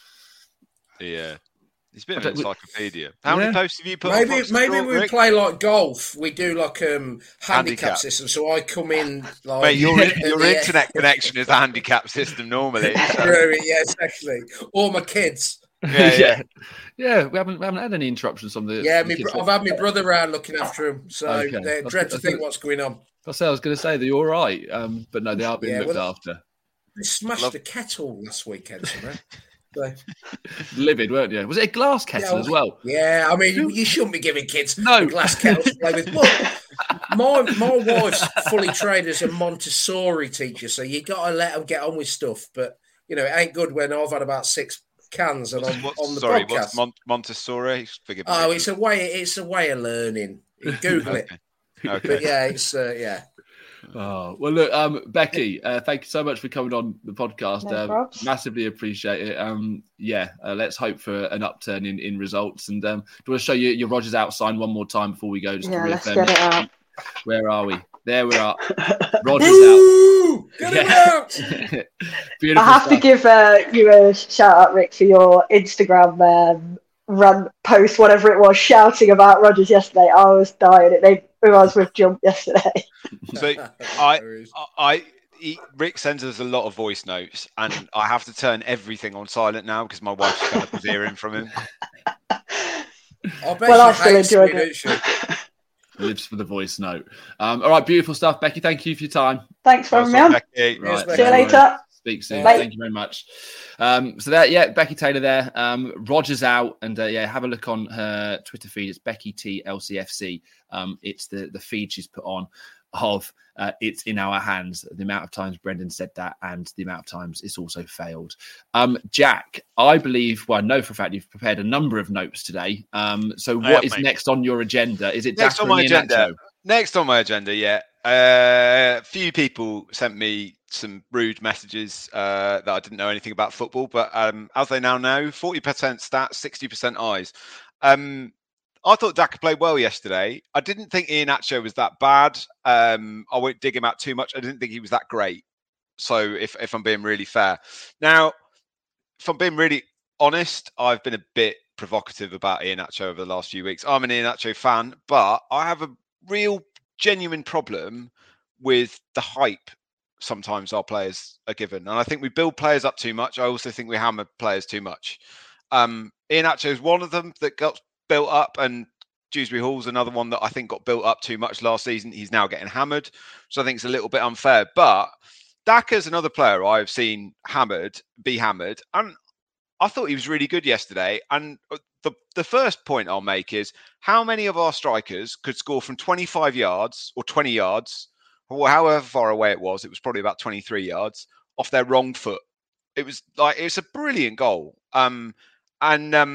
Yeah. It's a bit I of an don't- encyclopedia. How Yeah. many posts have you put on Maybe Fox maybe Sport, we Rick? play like golf. We do like um handicap, Handicap. system. So I come in like Mate, your, at your the- internet connection is a handicap system normally. so- yeah, exactly. Or my kids. Yeah, yeah. yeah. We haven't we haven't had any interruptions from the. Yeah, from the me, kids. bro- I've had my brother around looking after him, so Okay. they That's- dread to that's think good. what's going on. I say I was going to say they're all right, um, but no, they are being Yeah, looked well- after. They smashed Love- the kettle last weekend, somewhere. So, Livid, weren't you? Was it a glass kettle yeah, as well? Yeah, I mean, you, you shouldn't be giving kids No. a glass kettle to play with. Well, my my wife's fully trained as a Montessori teacher, so you got to let them get on with stuff. But you know, it ain't good when I've had about six cans and I'm What's- on the sorry, podcast. what's Mon- Montessori? Forgive me. Oh, it's a way. It's a way of learning. You Google it. Okay. But yeah, it's uh, yeah. Oh, well, look, um, Becky, uh, thank you so much for coming on the podcast. No um, probs. massively appreciate it. Um, yeah, uh, let's hope for an upturn in, in results. And um, do you want to show you your Rogers out sign one more time before we go? Just Yeah, to let's reaffirm get it out. Where are we? There we are. Rogers Woo! Get it Yeah. out! out. I Beautiful have to stuff. give uh, you a shout out, Rick, for your Instagram um, run post, whatever it was, shouting about Rogers yesterday. I was dying. It made me was with jump yesterday. So I, I, he, Rick sends us a lot of voice notes, and I have to turn everything on silent now because my wife's fed up with hearing from him. I bet Well, I she still hates enjoyed me, it. don't she? Lives for the voice note. Um, all right, beautiful stuff, Becky. Thank you for your time. Thanks for having me Well, on. Becky. Right, Becky. See you no later. worries. Speak soon. Bye. Thank you very much. Um, so that, yeah, Becky Taylor there. Um, Rogers out, and uh, yeah, have a look on her Twitter feed. It's Becky T L C F C. Um, it's the the feed she's put on of uh, it's in our hands. The amount of times Brendan said that, and the amount of times it's also failed. Um, Jack, I believe, well, I know for a fact you've prepared a number of notes today. Um, so I what have, is mate. next on your agenda? Is it Next Daka on my and agenda. Iheanacho? Next on my agenda, yeah. Uh, a few people sent me some rude messages uh, that I didn't know anything about football, but um, as they now know, forty percent stats, sixty percent eyes. Um, I thought Daka played well yesterday. I didn't think Iheanacho was that bad. Um, I won't dig him out too much. I didn't think he was that great. So if, if I'm being really fair. Now, if I'm being really honest, I've been a bit provocative about Iheanacho over the last few weeks. I'm an Iheanacho fan, but I have a real genuine problem with the hype sometimes our players are given. And I think we build players up too much. I also think we hammer players too much. Um, Iheanacho is one of them that got built up, and Dewsbury Hall's another one that I think got built up too much last season. He's now getting hammered, so I think it's a little bit unfair. But Daka's another player I've seen hammered, be hammered, and I thought he was really good yesterday. And the, the first point I'll make is how many of our strikers could score from twenty-five yards or twenty yards, or however far away it was, it was probably about twenty-three yards, off their wrong foot. It was like, it's a brilliant goal. Um, and um,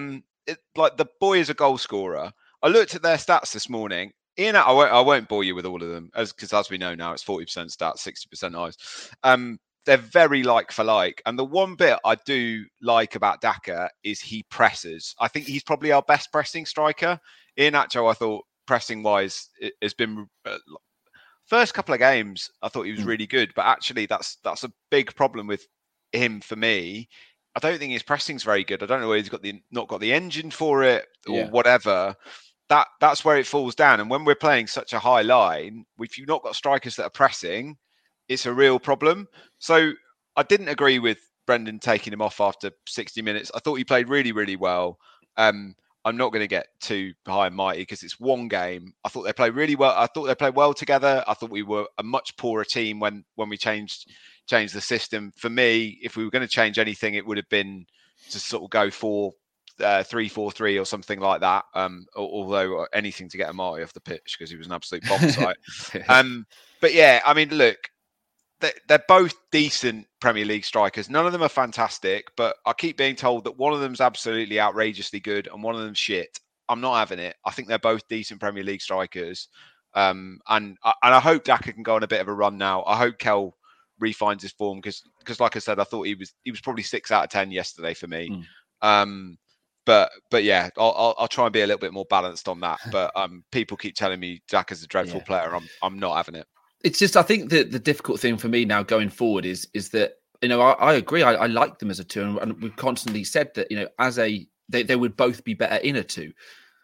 it, like the boy is a goal scorer. I looked at their stats this morning. Ian, I won't, I won't bore you with all of them, as because as we know now, it's forty percent stats, sixty percent eyes. Um, they're very like for like. And the one bit I do like about Daka is he presses. I think he's probably our best pressing striker. Iheanacho, I thought, pressing wise, has been uh, first couple of games. I thought he was really good, but actually, that's that's a big problem with him for me. I don't think his pressing's very good. I don't know whether he's got the not got the engine for it or Yeah. whatever. That that's where it falls down. And when we're playing such a high line, if you've not got strikers that are pressing, it's a real problem. So I didn't agree with Brendan taking him off after sixty minutes. I thought he played really, really well. Um, I'm not going to get too high and mighty because it's one game. I thought they played really well. I thought they played well together. I thought we were a much poorer team when when we changed changed the system. For me, if we were going to change anything, it would have been to sort of go for uh, three four three or something like that. Um, although anything to get Amati off the pitch because he was an absolute bomb site. um, but yeah, I mean, look, they, they're both decent Premier League strikers. None of them are fantastic, but I keep being told that one of them's absolutely outrageously good and one of them's shit. I'm not having it. I think they're both decent Premier League strikers. Um, and, and I hope Daka can go on a bit of a run now. I hope Kel refines his form because, because like I said, I thought he was he was probably six out of ten yesterday for me. Mm. Um, but but yeah, I'll, I'll I'll try and be a little bit more balanced on that. But um, people keep telling me Daka's a dreadful yeah. player. I'm I'm not having it. It's just I think that the difficult thing for me now going forward is is that you know I, I agree I, I like them as a two, and, and we've constantly said that you know as a they, they would both be better in a two.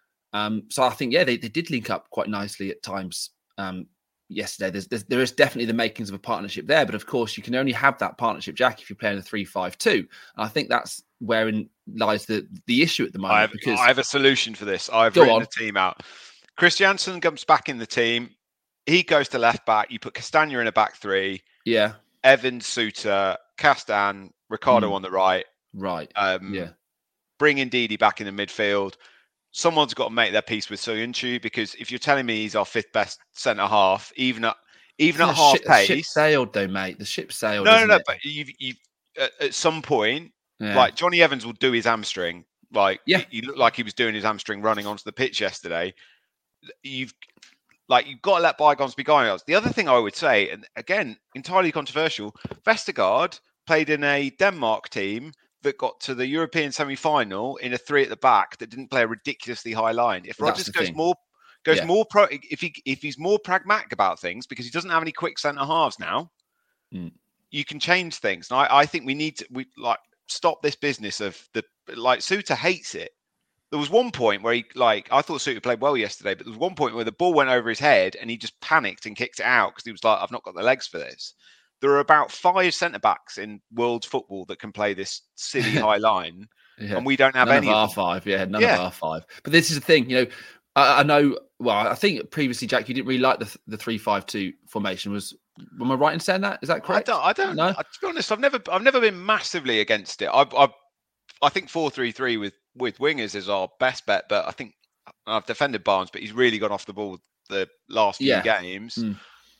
Um, so I think yeah they, they did link up quite nicely at times. Um, yesterday there's, there's there is definitely the makings of a partnership there, but of course you can only have that partnership, Jack, if you're playing a three five two. And I think that's wherein lies the the issue at the moment. I have, because I have a solution for this. I've written on. the team out. Christiansen comes back in the team. He goes to left back. You put Castagna in a back three. Yeah. Evans, Suter, Castan, Ricardo mm. on the right. Right. Um, yeah. Bring Ndidi back in the midfield. Someone's got to make their peace with Soyuncu because if you're telling me he's our fifth best centre half, even at even yeah, at half ship, pace, the ship sailed though, mate. The ship sailed. No, no, no. It? But you've, you've at, at some point, yeah. like Johnny Evans will do his hamstring. Like yeah. he, he looked like he was doing his hamstring running onto the pitch yesterday. You've like you've got to let bygones be bygones. The other thing I would say, and again, entirely controversial, Vestergaard played in a Denmark team that got to the European semi-final in a three at the back that didn't play a ridiculously high line. If Rodgers goes thing. more, goes yeah. more pro, if he if he's more pragmatic about things because he doesn't have any quick centre halves now, mm. you can change things. And I, I think we need to we like stop this business of the like Suter hates it. There was one point where he like I thought Suter played well yesterday, but there was one point where the ball went over his head and he just panicked and kicked it out because he was like, I've not got the legs for this. There are about five centre-backs in world football that can play this silly high line, yeah. and we don't have none any of our of five. Yeah, none yeah. of our five. But this is the thing, you know, I, I know, well, I think previously, Jack, you didn't really like the the three five two formation. Was Am I right in saying that? Is that correct? I don't, I don't no? To be honest, I've never I've never been massively against it. I I, I think four three three with, with wingers is our best bet, but I think I've defended Barnes, but he's really gone off the ball the last few yeah. games. Mm.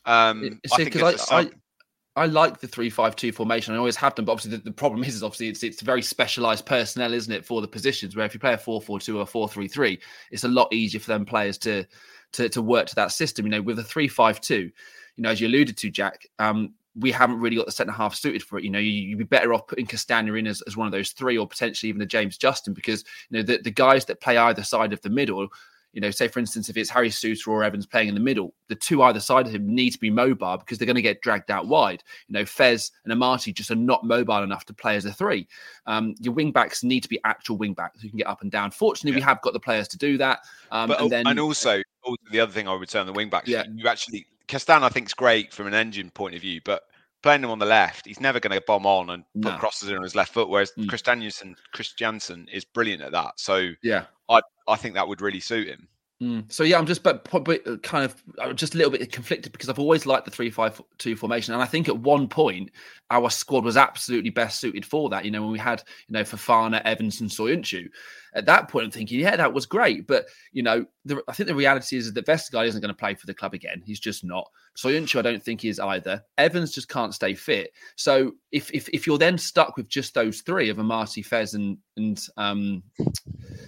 Um, See, I think it's I, I, I like the three five two formation. I always have them, but obviously the, the problem is, is obviously it's it's very specialised personnel, isn't it, for the positions, where if you play a four four two or a four three three, it's a lot easier for them players to to to work to that system. You know, with a three five two, you know, as you alluded to, Jack, um, we haven't really got the centre half suited for it. You know, you, you'd be better off putting Castagna in as, as one of those three, or potentially even a James Justin, because, you know, the, the guys that play either side of the middle, you know, say, for instance, if it's Harry Suter or Evans playing in the middle, the two either side of him need to be mobile because they're going to get dragged out wide. You know, Fez and Amati just are not mobile enough to play as a three. Um, your wing-backs need to be actual wing-backs who can get up and down. Fortunately, yeah. we have got the players to do that. Um, but, and, then, and also, also, the other thing I would say on the wing-backs, yeah. you actually, Castan, I think, is great from an engine point of view, but playing him on the left, he's never going to bomb on and put no. crosses in on his left foot, whereas mm. Christiansen, Christiansen is brilliant at that. So yeah, I, I think that would really suit him. Mm. So yeah, I'm just but probably kind of I'm just a little bit conflicted because I've always liked the three five two formation, and I think at one point our squad was absolutely best suited for that. You know, when we had you know Fofana, Evans, and Soyuncu. At that point, I'm thinking, yeah, that was great, but you know, the, I think the reality is that Vestergaard isn't going to play for the club again. He's just not. Soyuncu, I don't think he is either. Evans just can't stay fit. So if if if you're then stuck with just those three of Amati, Fez, and and um.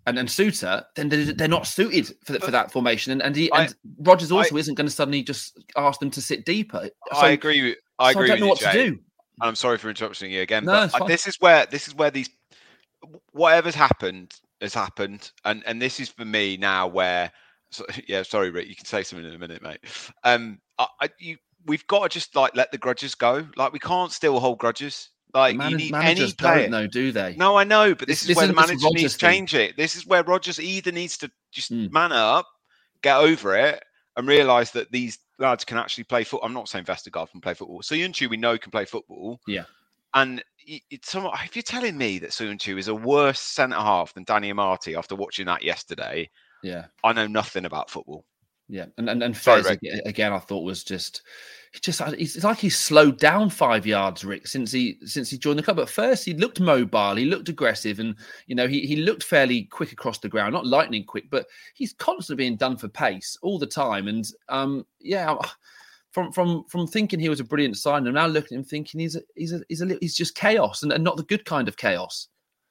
and and Suter, then they're, they're not suited for, the, for that formation. And and, he, I, and Rodgers also I, isn't going to suddenly just ask them to sit deeper. So, I agree. With, I so agree. I don't know with what you, to Jay. do. I'm sorry for interrupting you again, No, but this is where this is where these whatever's happened has happened, and and this is for me now where. So, yeah, sorry, Rick. You can say something in a minute, mate. Um, I, I, you, we've got to just like let the grudges go. Like we can't still hold grudges. Like Man- you need managers any player. don't know, do they? No, I know, but this, This- is this where the isn't just manager Rodgers needs to thing. change it. This is where Rodgers either needs to just Mm. man up, get over it, and realise that these lads can actually play football. I'm not saying Vestergaard can play football. Soyuncu we know can play football. Yeah. And it- it's somewhat, if you're telling me that Soyuncu is a worse centre half than Danny Amartey after watching that yesterday, Yeah. I know nothing about football. Yeah, and and, and Sorry, Fez Rick. again, again, I thought was just, he just it's like he's slowed down five yards, Rick, since he since he joined the club. At first, he looked mobile, he looked aggressive, and you know he he looked fairly quick across the ground, not lightning quick, but he's constantly being done for pace all the time. And um, yeah, from from from thinking he was a brilliant sign, I'm now looking at him thinking he's a, he's a, he's a little, he's just chaos, and, and not the good kind of chaos.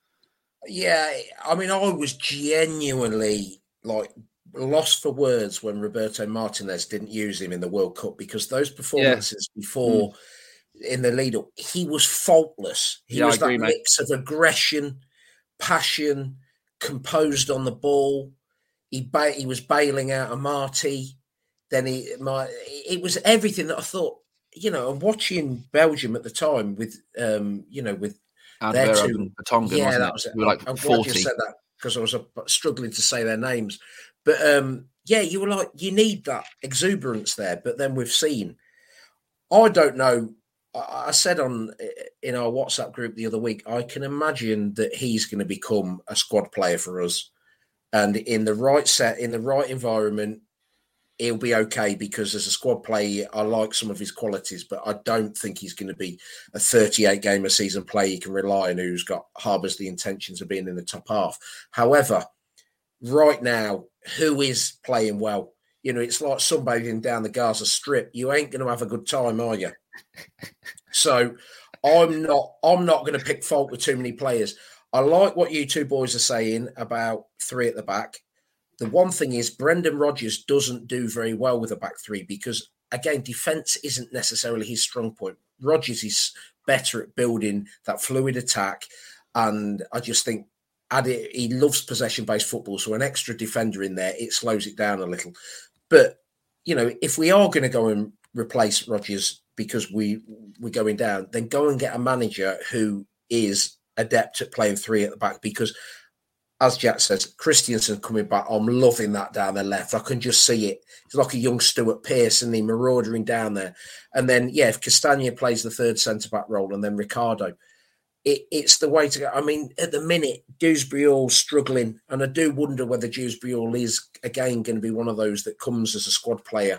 Yeah, I mean, I was genuinely like lost for words when Roberto Martinez didn't use him in the World Cup, because those performances before in the lead up, he was faultless. He Yeah, I was agree, that mate. mix of aggression, passion, composed on the ball. He ba- he was bailing out Amartey. Then he, my, it was everything that I thought. You know, I'm watching Belgium at the time with, um, you know, with their Alvaro two. and Vertonghen, yeah, wasn't that it? was it. We were like I'm glad you forty. said that, because I was uh, struggling to say their names. But um, yeah, you were like, you need that exuberance there. But then we've seen, I don't know. I I said on in our WhatsApp group the other week, I can imagine that he's going to become a squad player for us, and in the right set, in the right environment, he'll be okay, because as a squad player, I like some of his qualities, but I don't think he's going to be a thirty-eight game a season player you can rely on, who's got harbours the intentions of being in the top half. However, right now, who is playing well? You know, it's like sunbathing down the Gaza Strip. You ain't going to have a good time, are you? So I'm not. I'm not going to pick fault with too many players. I like what you two boys are saying about three at the back. The one thing is, Brendan Rodgers doesn't do very well with a back three because, again, defence isn't necessarily his strong point. Rodgers is better at building that fluid attack, and I just think add it, he loves possession-based football, so an extra defender in there, it slows it down a little. But, you know, if we are going to go and replace Rodgers because we, we're going down, then go and get a manager who is adept at playing three at the back, because as Jack says, Christiansen coming back, I'm loving that down the left. I can just see it. It's like a young Stuart Pearce, and he marauding down there. And then, yeah, if Castagna plays the third centre-back role and then Ricardo, it, it's the way to go. I mean, at the minute, Dewsbury Hall's struggling, and I do wonder whether Dewsbury Hall is, again, going to be one of those that comes as a squad player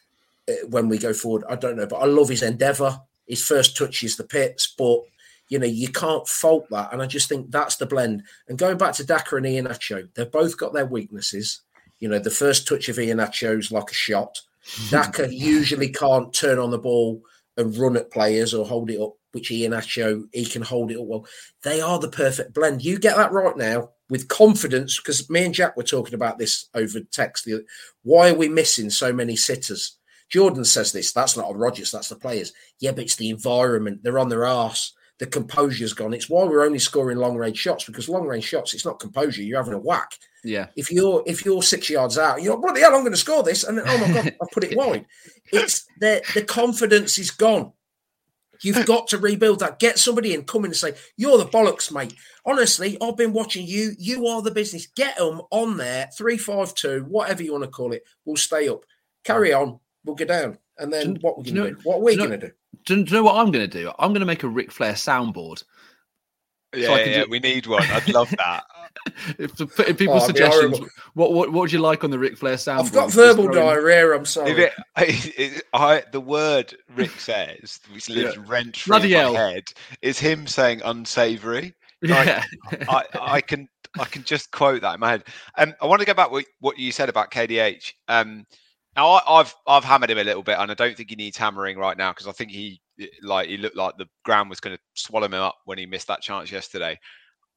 uh, when we go forward. I don't know, but I love his endeavour. His first touch is the pits, but you know, you can't fault that. And I just think that's the blend. And going back to Daka and Iheanacho, they've both got their weaknesses. You know, the first touch of Iheanacho is like a shot. Daka usually can't turn on the ball and run at players or hold it up, which Iheanacho, he can hold it up well. They are the perfect blend. You get that right now with confidence, because me and Jack were talking about this over text. The, why are we missing so many sitters? Jordan says this, that's not on Rodgers, that's the players. Yeah, but it's the environment. They're on their arse. The composure's gone. It's why we're only scoring long range shots, because long range shots, it's not composure. You're having a whack. Yeah. If you're if you're six yards out, you're like, bloody hell, I'm going to score this, and then, oh my god, I've put it wide. It's the the confidence is gone. You've got to rebuild that. Get somebody in, come in and say, you're the bollocks, mate. Honestly, I've been watching you. You are the business. Get them on there. Three five two, whatever you want to call it. We'll stay up. Carry on. We'll go down. And then Do, what we're do going to you know, do? What are we do you going to know, do? Do, do you know what I'm going to do? I'm going to make a Ric Flair soundboard. Yeah, so I yeah, can yeah do... we need one. I'd love that. if to put in people's Oh, suggestions, what, what what would you like on the Ric Flair soundboard? I've got verbal diarrhea. I'm sorry. If it, it, it, I, the word Rick says, which lives Yeah. rent free Bloody in hell. my head, is him saying unsavoury. Yeah. Like, I, I can I can just quote that in my head. Um, I want to go back with what you said about K D H. Um, now I, I've I've hammered him a little bit, and I don't think he needs hammering right now, because I think he like he looked like the ground was going to swallow him up when he missed that chance yesterday.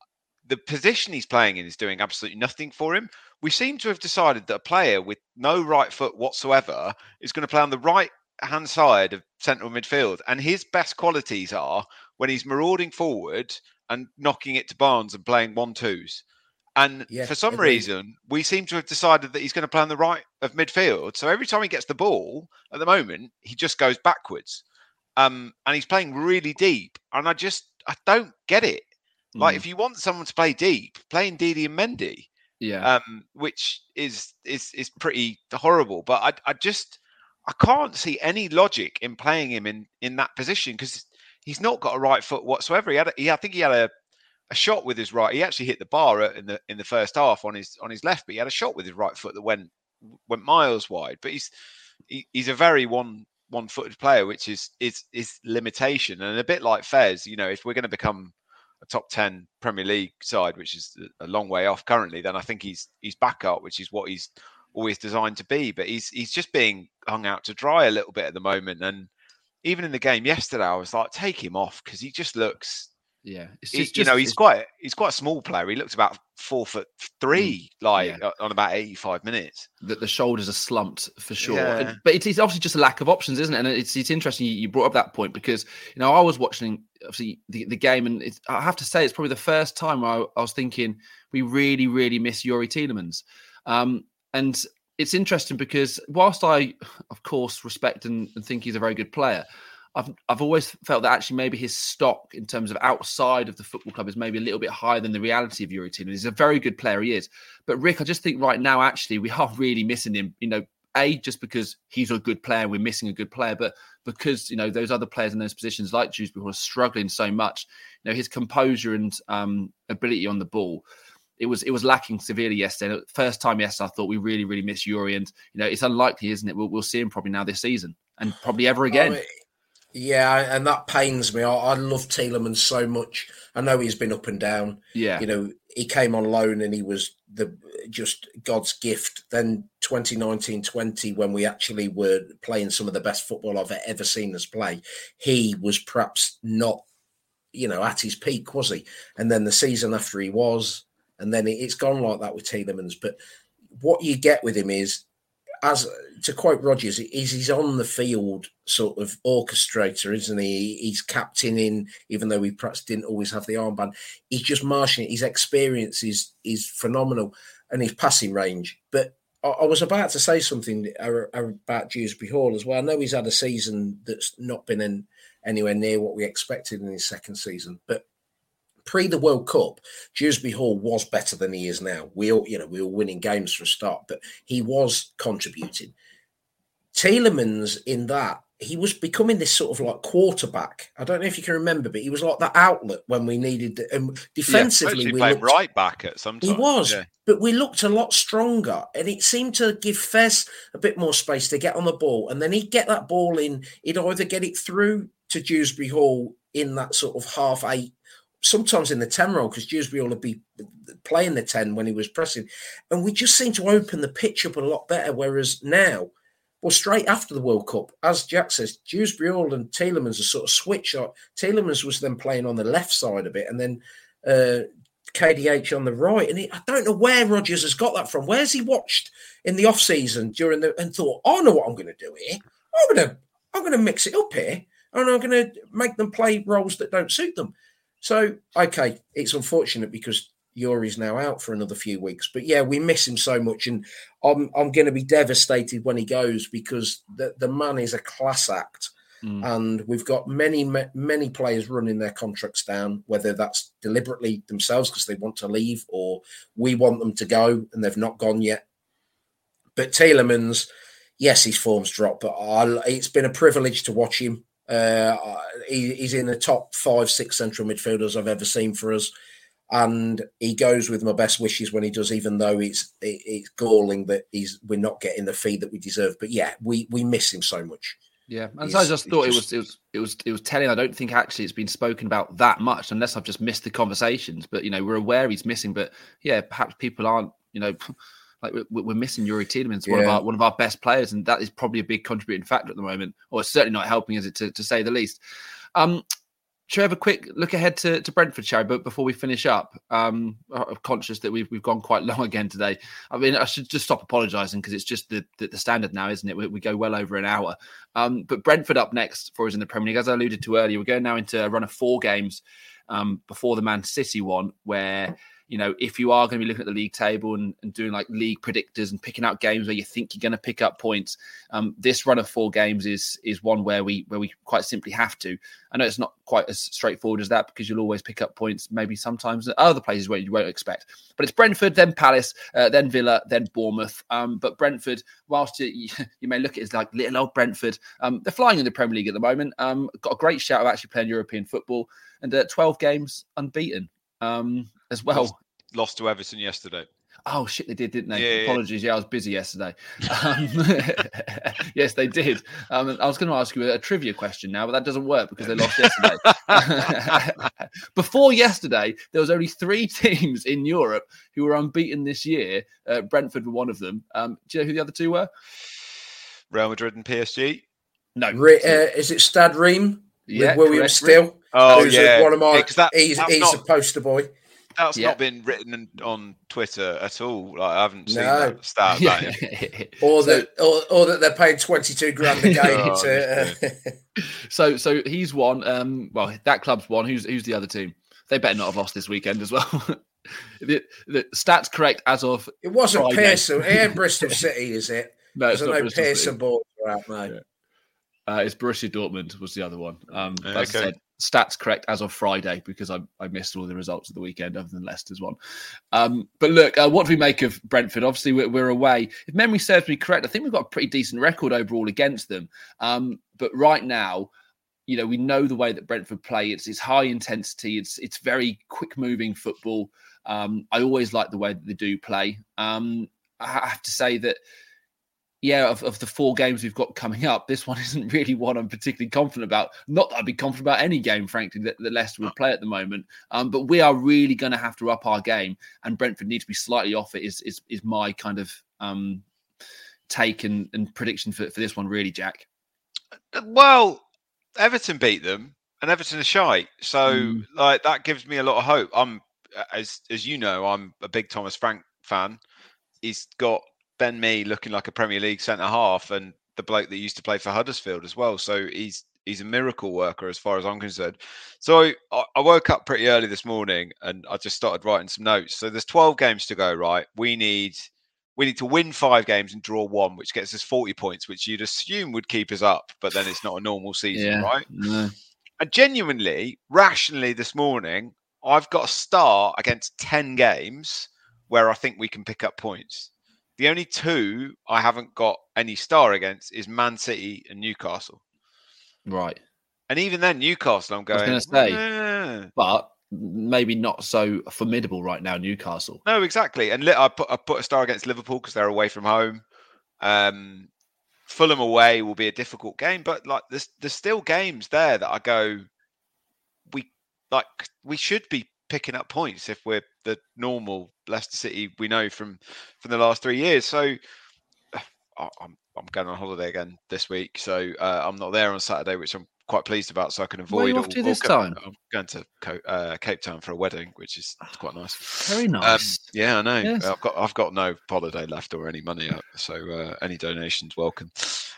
the position he's playing in is doing absolutely nothing for him. We seem to have decided that a player with no right foot whatsoever is going to play on the right hand side of central midfield, and his best qualities are when he's marauding forward and knocking it to Barnes and playing one twos. And yeah, for some agreed. reason, we seem to have decided that he's going to play on the right of midfield. So every time he gets the ball, at the moment, he just goes backwards. Um, and he's playing really deep. And I just, I don't get it. Mm. Like, if you want someone to play deep, play Ndidi and Mendy. Yeah. Um, which is is is pretty horrible. But I I just, I can't see any logic in playing him in, in that position, because he's not got a right foot whatsoever. He had, a, he, I think he had a, a shot with his right. He actually hit the bar in the in the first half on his on his left, but he had a shot with his right foot that went went miles wide. But he's he, he's a very one one footed player, which is is is limitation. And a bit like Fez, you know, if we're going to become a top ten Premier League side, which is a long way off currently, then I think he's he's back up, which is what he's always designed to be. But he's he's just being hung out to dry a little bit at the moment. And even in the game yesterday, I was like, take him off, because he just looks. Yeah, it's he, just, you know, just, he's it's... quite he's quite a small player. He looks about four foot three, mm, like yeah. on about eighty-five minutes. The, the shoulders are slumped for sure. Yeah. But it's, it's obviously just a lack of options, isn't it? And it's it's interesting you, you brought up that point, because you know I was watching obviously the, the game, and it's, I have to say it's probably the first time I, I was thinking we really really miss Youri Tielemans. Um, and it's interesting because whilst I of course respect and, and think he's a very good player, I've I've always felt that actually maybe his stock in terms of outside of the football club is maybe a little bit higher than the reality of Youri Tielemans. He's a very good player, he is. But Rick, I just think right now, actually, we are really missing him. You know, A, just because he's a good player, we're missing a good player, but because, you know, those other players in those positions like Dewsbury who are struggling so much, you know, his composure and um, ability on the ball, it was it was lacking severely yesterday. First time yesterday, I thought we really, really miss Youri. And, you know, it's unlikely, isn't it? We'll, we'll see him probably now this season and probably ever again. Oh, Yeah, and that pains me. I, I love Tielemans so much. I know he's been up and down. Yeah, you know, he came on loan and he was the just God's gift. Then twenty nineteen twenty, when we actually were playing some of the best football I've ever seen us play, he was perhaps not, you know, at his peak, was he? And then the season after he was, and then it's gone like that with Tielemans. But what you get with him is, as to quote Rodgers, he's he's on the field sort of orchestrator, isn't he? He's captaining, even though he perhaps didn't always have the armband. He's just marshalling. His experience is is phenomenal, and his passing range. But I, I was about to say something about Dewsbury Hall as well. I know he's had a season that's not been in anywhere near what we expected in his second season, but pre the World Cup, Dewsbury Hall was better than he is now. We all, you know, we were winning games for a start, but he was contributing. Tielemans in that, he was becoming this sort of like quarterback. I don't know if you can remember, but he was like that outlet when we needed it. And defensively, yeah, we played looked, right back at some time. He was, yeah. But we looked a lot stronger, and it seemed to give Fez a bit more space to get on the ball, and then he'd get that ball in. He'd either get it through to Dewsbury Hall in that sort of half eight, sometimes in the ten role, because Dewsbury Hall would be playing the ten when he was pressing. And we just seemed to open the pitch up a lot better. Whereas now, well, straight after the World Cup, as Jack says, Dewsbury Hall and Tielemans are sort of switch. Tielemans was then playing on the left side of it, and then uh, K D H on the right. And it, I don't know where Rodgers has got that from. Where's he watched in the off season during the and thought, I know what I'm going to do here. I'm going to I'm going to mix it up here, and I'm going to make them play roles that don't suit them. So, okay, it's unfortunate because Youri's now out for another few weeks. But, yeah, we miss him so much. And I'm I'm going to be devastated when he goes, because the, the man is a class act. Mm. And we've got many, many players running their contracts down, whether that's deliberately themselves because they want to leave, or we want them to go and they've not gone yet. But Tielemans, yes, his form's dropped, but I'll, it's been a privilege to watch him. Uh, he, he's in the top five, six central midfielders I've ever seen for us. And he goes with my best wishes when he does, even though it's it, it's galling that he's we're not getting the fee that we deserve. But yeah, we, we miss him so much. Yeah, and so I just thought just, it was it was it was it was telling. I don't think actually it's been spoken about that much, unless I've just missed the conversations. But you know, we're aware he's missing. But yeah, perhaps people aren't. You know, like we're, we're missing Youri Tielemans, yeah. one of our one of our best players, and that is probably a big contributing factor at the moment, or it's certainly not helping, is it, to, to say the least. Um, Should we have a quick look ahead to, to Brentford, shall we? But before we finish up, um, I'm conscious that we've we've gone quite long again today. I mean, I should just stop apologising because it's just the, the the standard now, isn't it? We, we go well over an hour. Um, but Brentford up next for us in the Premier League, as I alluded to earlier. We're going now into a run of four games um, before the Man City one, where, you know, if you are going to be looking at the league table and, and doing like league predictors and picking out games where you think you're going to pick up points, um, this run of four games is is one where we where we quite simply have to. I know it's not quite as straightforward as that because you'll always pick up points, maybe sometimes at other places where you won't expect. But it's Brentford, then Palace, uh, then Villa, then Bournemouth. Um, but Brentford, whilst you, you may look at it as like little old Brentford, um, they're flying in the Premier League at the moment. Um, got a great shout of actually playing European football and uh, twelve games unbeaten. Um, as well. Lost, lost to Everton yesterday. Oh, shit, they did, didn't they? Yeah, Apologies. Yeah, I was busy yesterday. Um, yes, they did. Um, I was going to ask you a, a trivia question now, but that doesn't work because they lost yesterday. Before yesterday, there was only three teams in Europe who were unbeaten this year. Uh, Brentford were one of them. Um, do you know who the other two were? Real Madrid and P S G? No. Re- uh, is it Stade Reims? Yeah, with William correct. Still. Oh, who's yeah. One of my, Because that- he's that's he's not- a poster boy. That's Yeah. not been written on Twitter at all. Like, I haven't seen No. that stat about him. Or that, or, or that they're paying twenty-two grand a game. Oh, to, uh, So, so he's one. Um, well, that club's one. Who's who's the other team? They better not have lost this weekend as well. the, the stats correct as of it wasn't Friday. Pearson. It ain't Bristol City, is it? No, it's Because I not know Bristol Pearson City. bought her out, mate. Yeah. Uh, it's Borussia Dortmund was the other one. Um, but as I Okay. said, stats correct as of Friday because I, I missed all the results of the weekend other than Leicester's one. Um, but look, uh, what do we make of Brentford? Obviously, we're, we're away. If memory serves me correct, I think we've got a pretty decent record overall against them. Um, but right now, you know, we know the way that Brentford play. It's it's high intensity. It's it's very quick moving football. Um, I always like the way that they do play. Um, I have to say that, yeah, of, of the four games we've got coming up, this one isn't really one I'm particularly confident about. Not that I'd be confident about any game, frankly, that, that Leicester would play at the moment. Um, but we are really going to have to up our game, and Brentford need to be slightly off it. Is is is my kind of um, take and, and prediction for, for this one, really, Jack. Well, Everton beat them, and Everton are shy. So, Mm. like, that gives me a lot of hope. I'm, as as you know, I'm a big Thomas Frank fan. He's got Ben Mee looking like a Premier League centre half, and the bloke that used to play for Huddersfield as well. So he's he's a miracle worker as far as I'm concerned. So I, I woke up pretty early this morning, and I just started writing some notes. So there's twelve games to go. Right, we need. We need to win five games and draw one, which gets us forty points, which you'd assume would keep us up, but then it's not a normal season, Yeah, right? no. And genuinely, rationally this morning, I've got a start against ten games where I think we can pick up points. The only two I haven't got any star against is Man City and Newcastle. Right. And even then, Newcastle, I'm I was going, going to say, "Eh." but maybe not so formidable right now, Newcastle. No, exactly. And li- I put I put a star against Liverpool because they're away from home. Um, Fulham away will be a difficult game, but like there's there's still games there that I go, we like we should be picking up points if we're the normal Leicester City we know from from the last three years. So I- I'm I'm going on holiday again this week, so uh, I'm not there on Saturday, which I'm quite pleased about, so I can avoid. Where are you all- off to all this co- time? I'm going to Co- uh, Cape Town for a wedding, which is quite nice. Very Um, nice. yeah, I know. Yes. I've got I've got no holiday left or any money up, so uh, any donations welcome.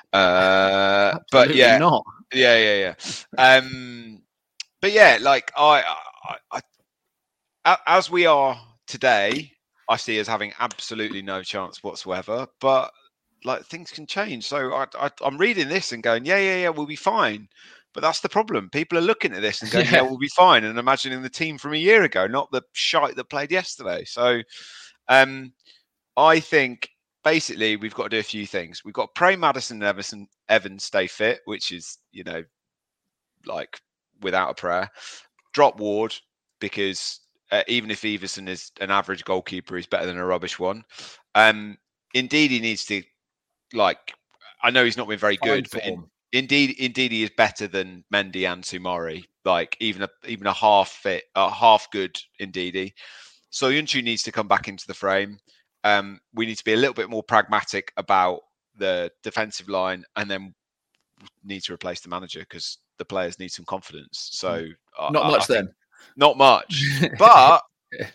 Uh, but Absolutely yeah, not. yeah, yeah, yeah. Um, but yeah, like I, I, I, I, as we are today, I see us having absolutely no chance whatsoever. But like things can change, so I, I, I'm reading this and going, yeah, yeah, yeah, we'll be fine. But that's the problem. People are looking at this and going, yeah, Yeah. we'll be fine, and imagining the team from a year ago, not the shite that played yesterday. So, um, I think basically we've got to do a few things. We've got to pray Maddison and Everson, Evans stay fit, which is, you know, like without a prayer. Drop Ward, because uh, even if Everson is an average goalkeeper, he's better than a rubbish one. Um, indeed, he needs to, like, I know he's not been very good, but in, indeed, indeed, he is better than Mendy and Sumari. Like even a even a half fit, a half good Ndidi. So Soyuncu needs to come back into the frame. Um, we need to be a little bit more pragmatic about the defensive line, and then need to replace the manager because the players need some confidence. So not I, much I think, then. Not much, but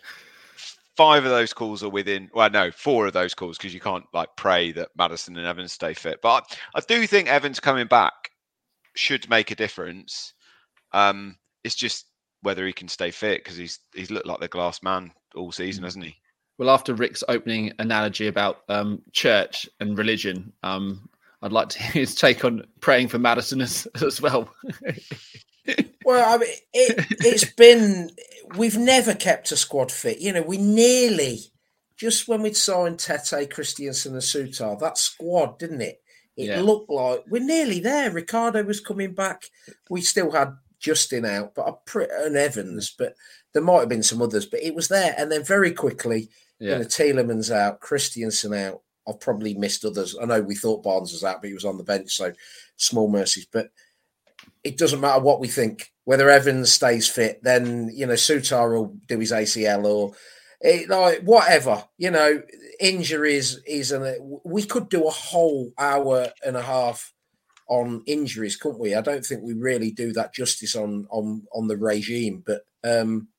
five of those calls are within. Well, no, four of those calls because you can't like pray that Maddison and Evans stay fit. But I, I do think Evans coming back should make a difference. Um, it's just whether he can stay fit because he's he's looked like the glass man all season, hasn't he? Well, after Rick's opening analogy about um, church and religion, um, I'd like to hear his take on praying for Maddison as, as well. Well, I mean, it, it's been, we've never kept a squad fit. You know, we nearly, just when we'd signed Tete, Christiansen and Sutar, that squad, didn't it? It Yeah. looked like we're nearly there. Ricardo was coming back. We still had Justin out, but I pre- and Evans, but there might have been some others, but it was there. And then very quickly, Yeah. you know, Tielemans out, Christiansen out. I've probably missed others. I know we thought Barnes was out, but he was on the bench, so small mercies. But it doesn't matter what we think. Whether Evans stays fit, then, you know, Sutar will do his A C L or it, like whatever. You know, injuries is an. We could do a whole hour and a half on injuries, couldn't we? I don't think we really do that justice on on on the regime. But um,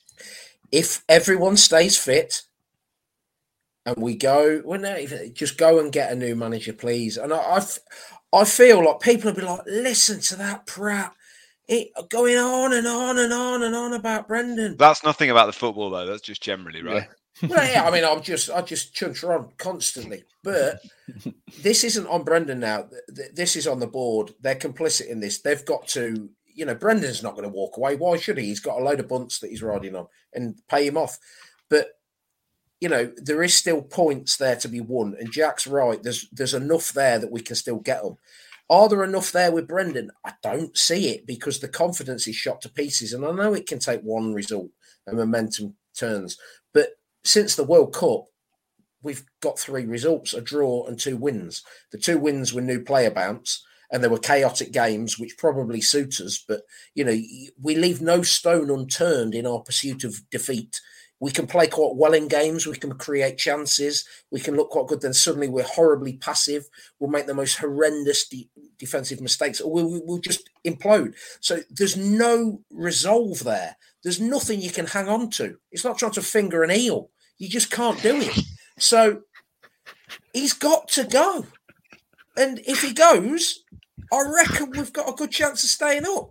if everyone stays fit and we go, well, no, just go and get a new manager, please. And I, I, I feel like people will be like, listen to that prat. It, going on and on and on and on about Brendan. That's nothing about the football, though. That's just generally, right? Well, yeah, I mean, I'm just, I just chunter on constantly. But this isn't on Brendan now. This is on the board. They're complicit in this. They've got to, you know, Brendan's not going to walk away. Why should he? He's got a load of bunts that he's riding on and pay him off. But, you know, there is still points there to be won. And Jack's right. There's, there's enough there that we can still get them. Are there enough there with Brendan? I don't see it because the confidence is shot to pieces. And I know it can take one result and momentum turns. But since the World Cup, we've got three results, a draw and two wins. The two wins were new player bounce and there were chaotic games, which probably suit us. But, you know, we leave no stone unturned in our pursuit of defeat. We can play quite well in games. We can create chances. We can look quite good. Then suddenly we're horribly passive. We'll make the most horrendous de- defensive mistakes or we'll, we'll just implode. So there's no resolve there. There's nothing you can hang on to. It's not trying to finger an eel. You just can't do it. So he's got to go. And if he goes, I reckon we've got a good chance of staying up.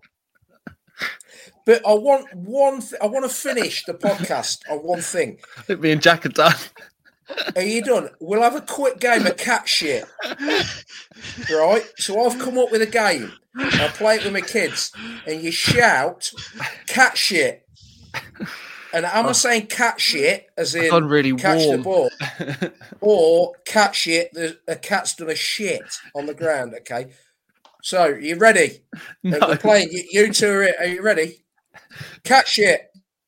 But I want one. Th- I want to finish the podcast on one thing. I think me and Jack are done. Are you done? We'll have a quick game of cat shit. Right? So I've come up with a game. I play it with my kids. And you shout, cat shit. And am I saying cat shit as in gone really catch warm. the ball? Or cat shit, the, a cat's done a shit on the ground, okay? So, you ready? No. We're playing. You, you two are, are you ready? Cat shit.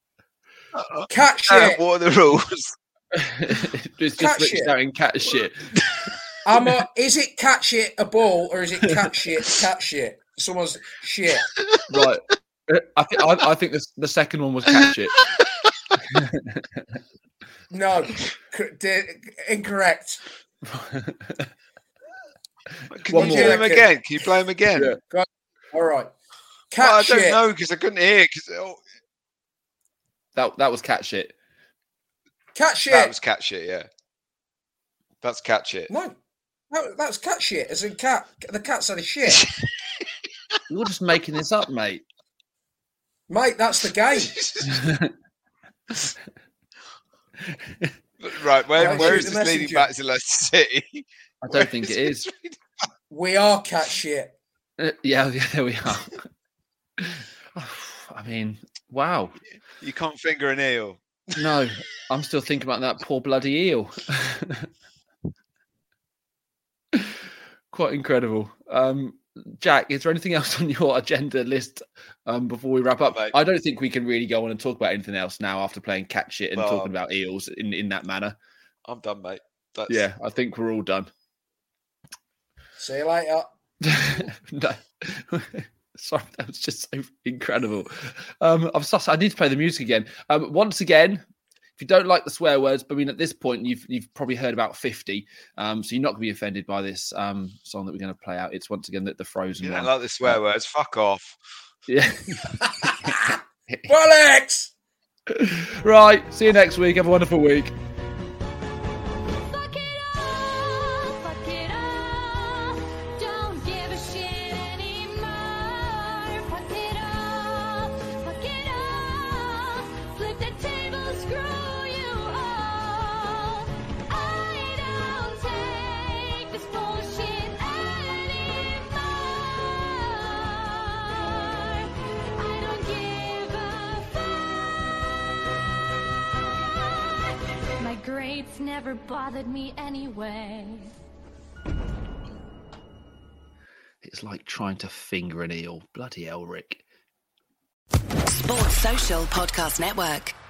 Cat shit. Uh, what are the rules? It's Cat just Rick shit. shouting cat shit. I'm a, is it cat shit a ball or is it cat shit cat shit? Someone's shit. Right. I think I, I think the, the second one was cat shit. No, c- d- incorrect. Can One you more. do them again? Can you play them again? Yeah. Go- All right. Cat Well, I shit. don't know because I couldn't hear. Cause, oh, That that was cat shit. Cat shit. that was cat shit, yeah. That's cat shit. No, that, that's cat shit. As in cat. The cat's had a shit. You're just making this up, mate. Mate, that's the game. Right, where, Right, where shoot is the this leading messenger. back to Leicester City? I don't think it is. We are cat shit. Uh, yeah, yeah, there we are. I mean, wow. You can't finger an eel. No, I'm still thinking about that poor bloody eel. Quite incredible. Um, Jack, is there anything else on your agenda list um, before we wrap up? Mate. I don't think we can really go on and talk about anything else now after playing cat shit and Well, talking about eels in, in that manner. I'm done, mate. That's... Yeah, I think we're all done. See you later. No. Sorry, that was just so incredible. Um, I'm so, I need to play the music again. Um, once again, if you don't like the swear words, but I mean, at this point, you've you've probably heard about fifty, um, so you're not going to be offended by this um, song that we're going to play out. It's once again the, the Frozen You one. don't like the swear words? Fuck off. Yeah. Bollocks! Right. See you next week. Have a wonderful week. Grades never bothered me anyway. It's like trying to finger an eel. Bloody hell, Rick. Sports Social Podcast Network.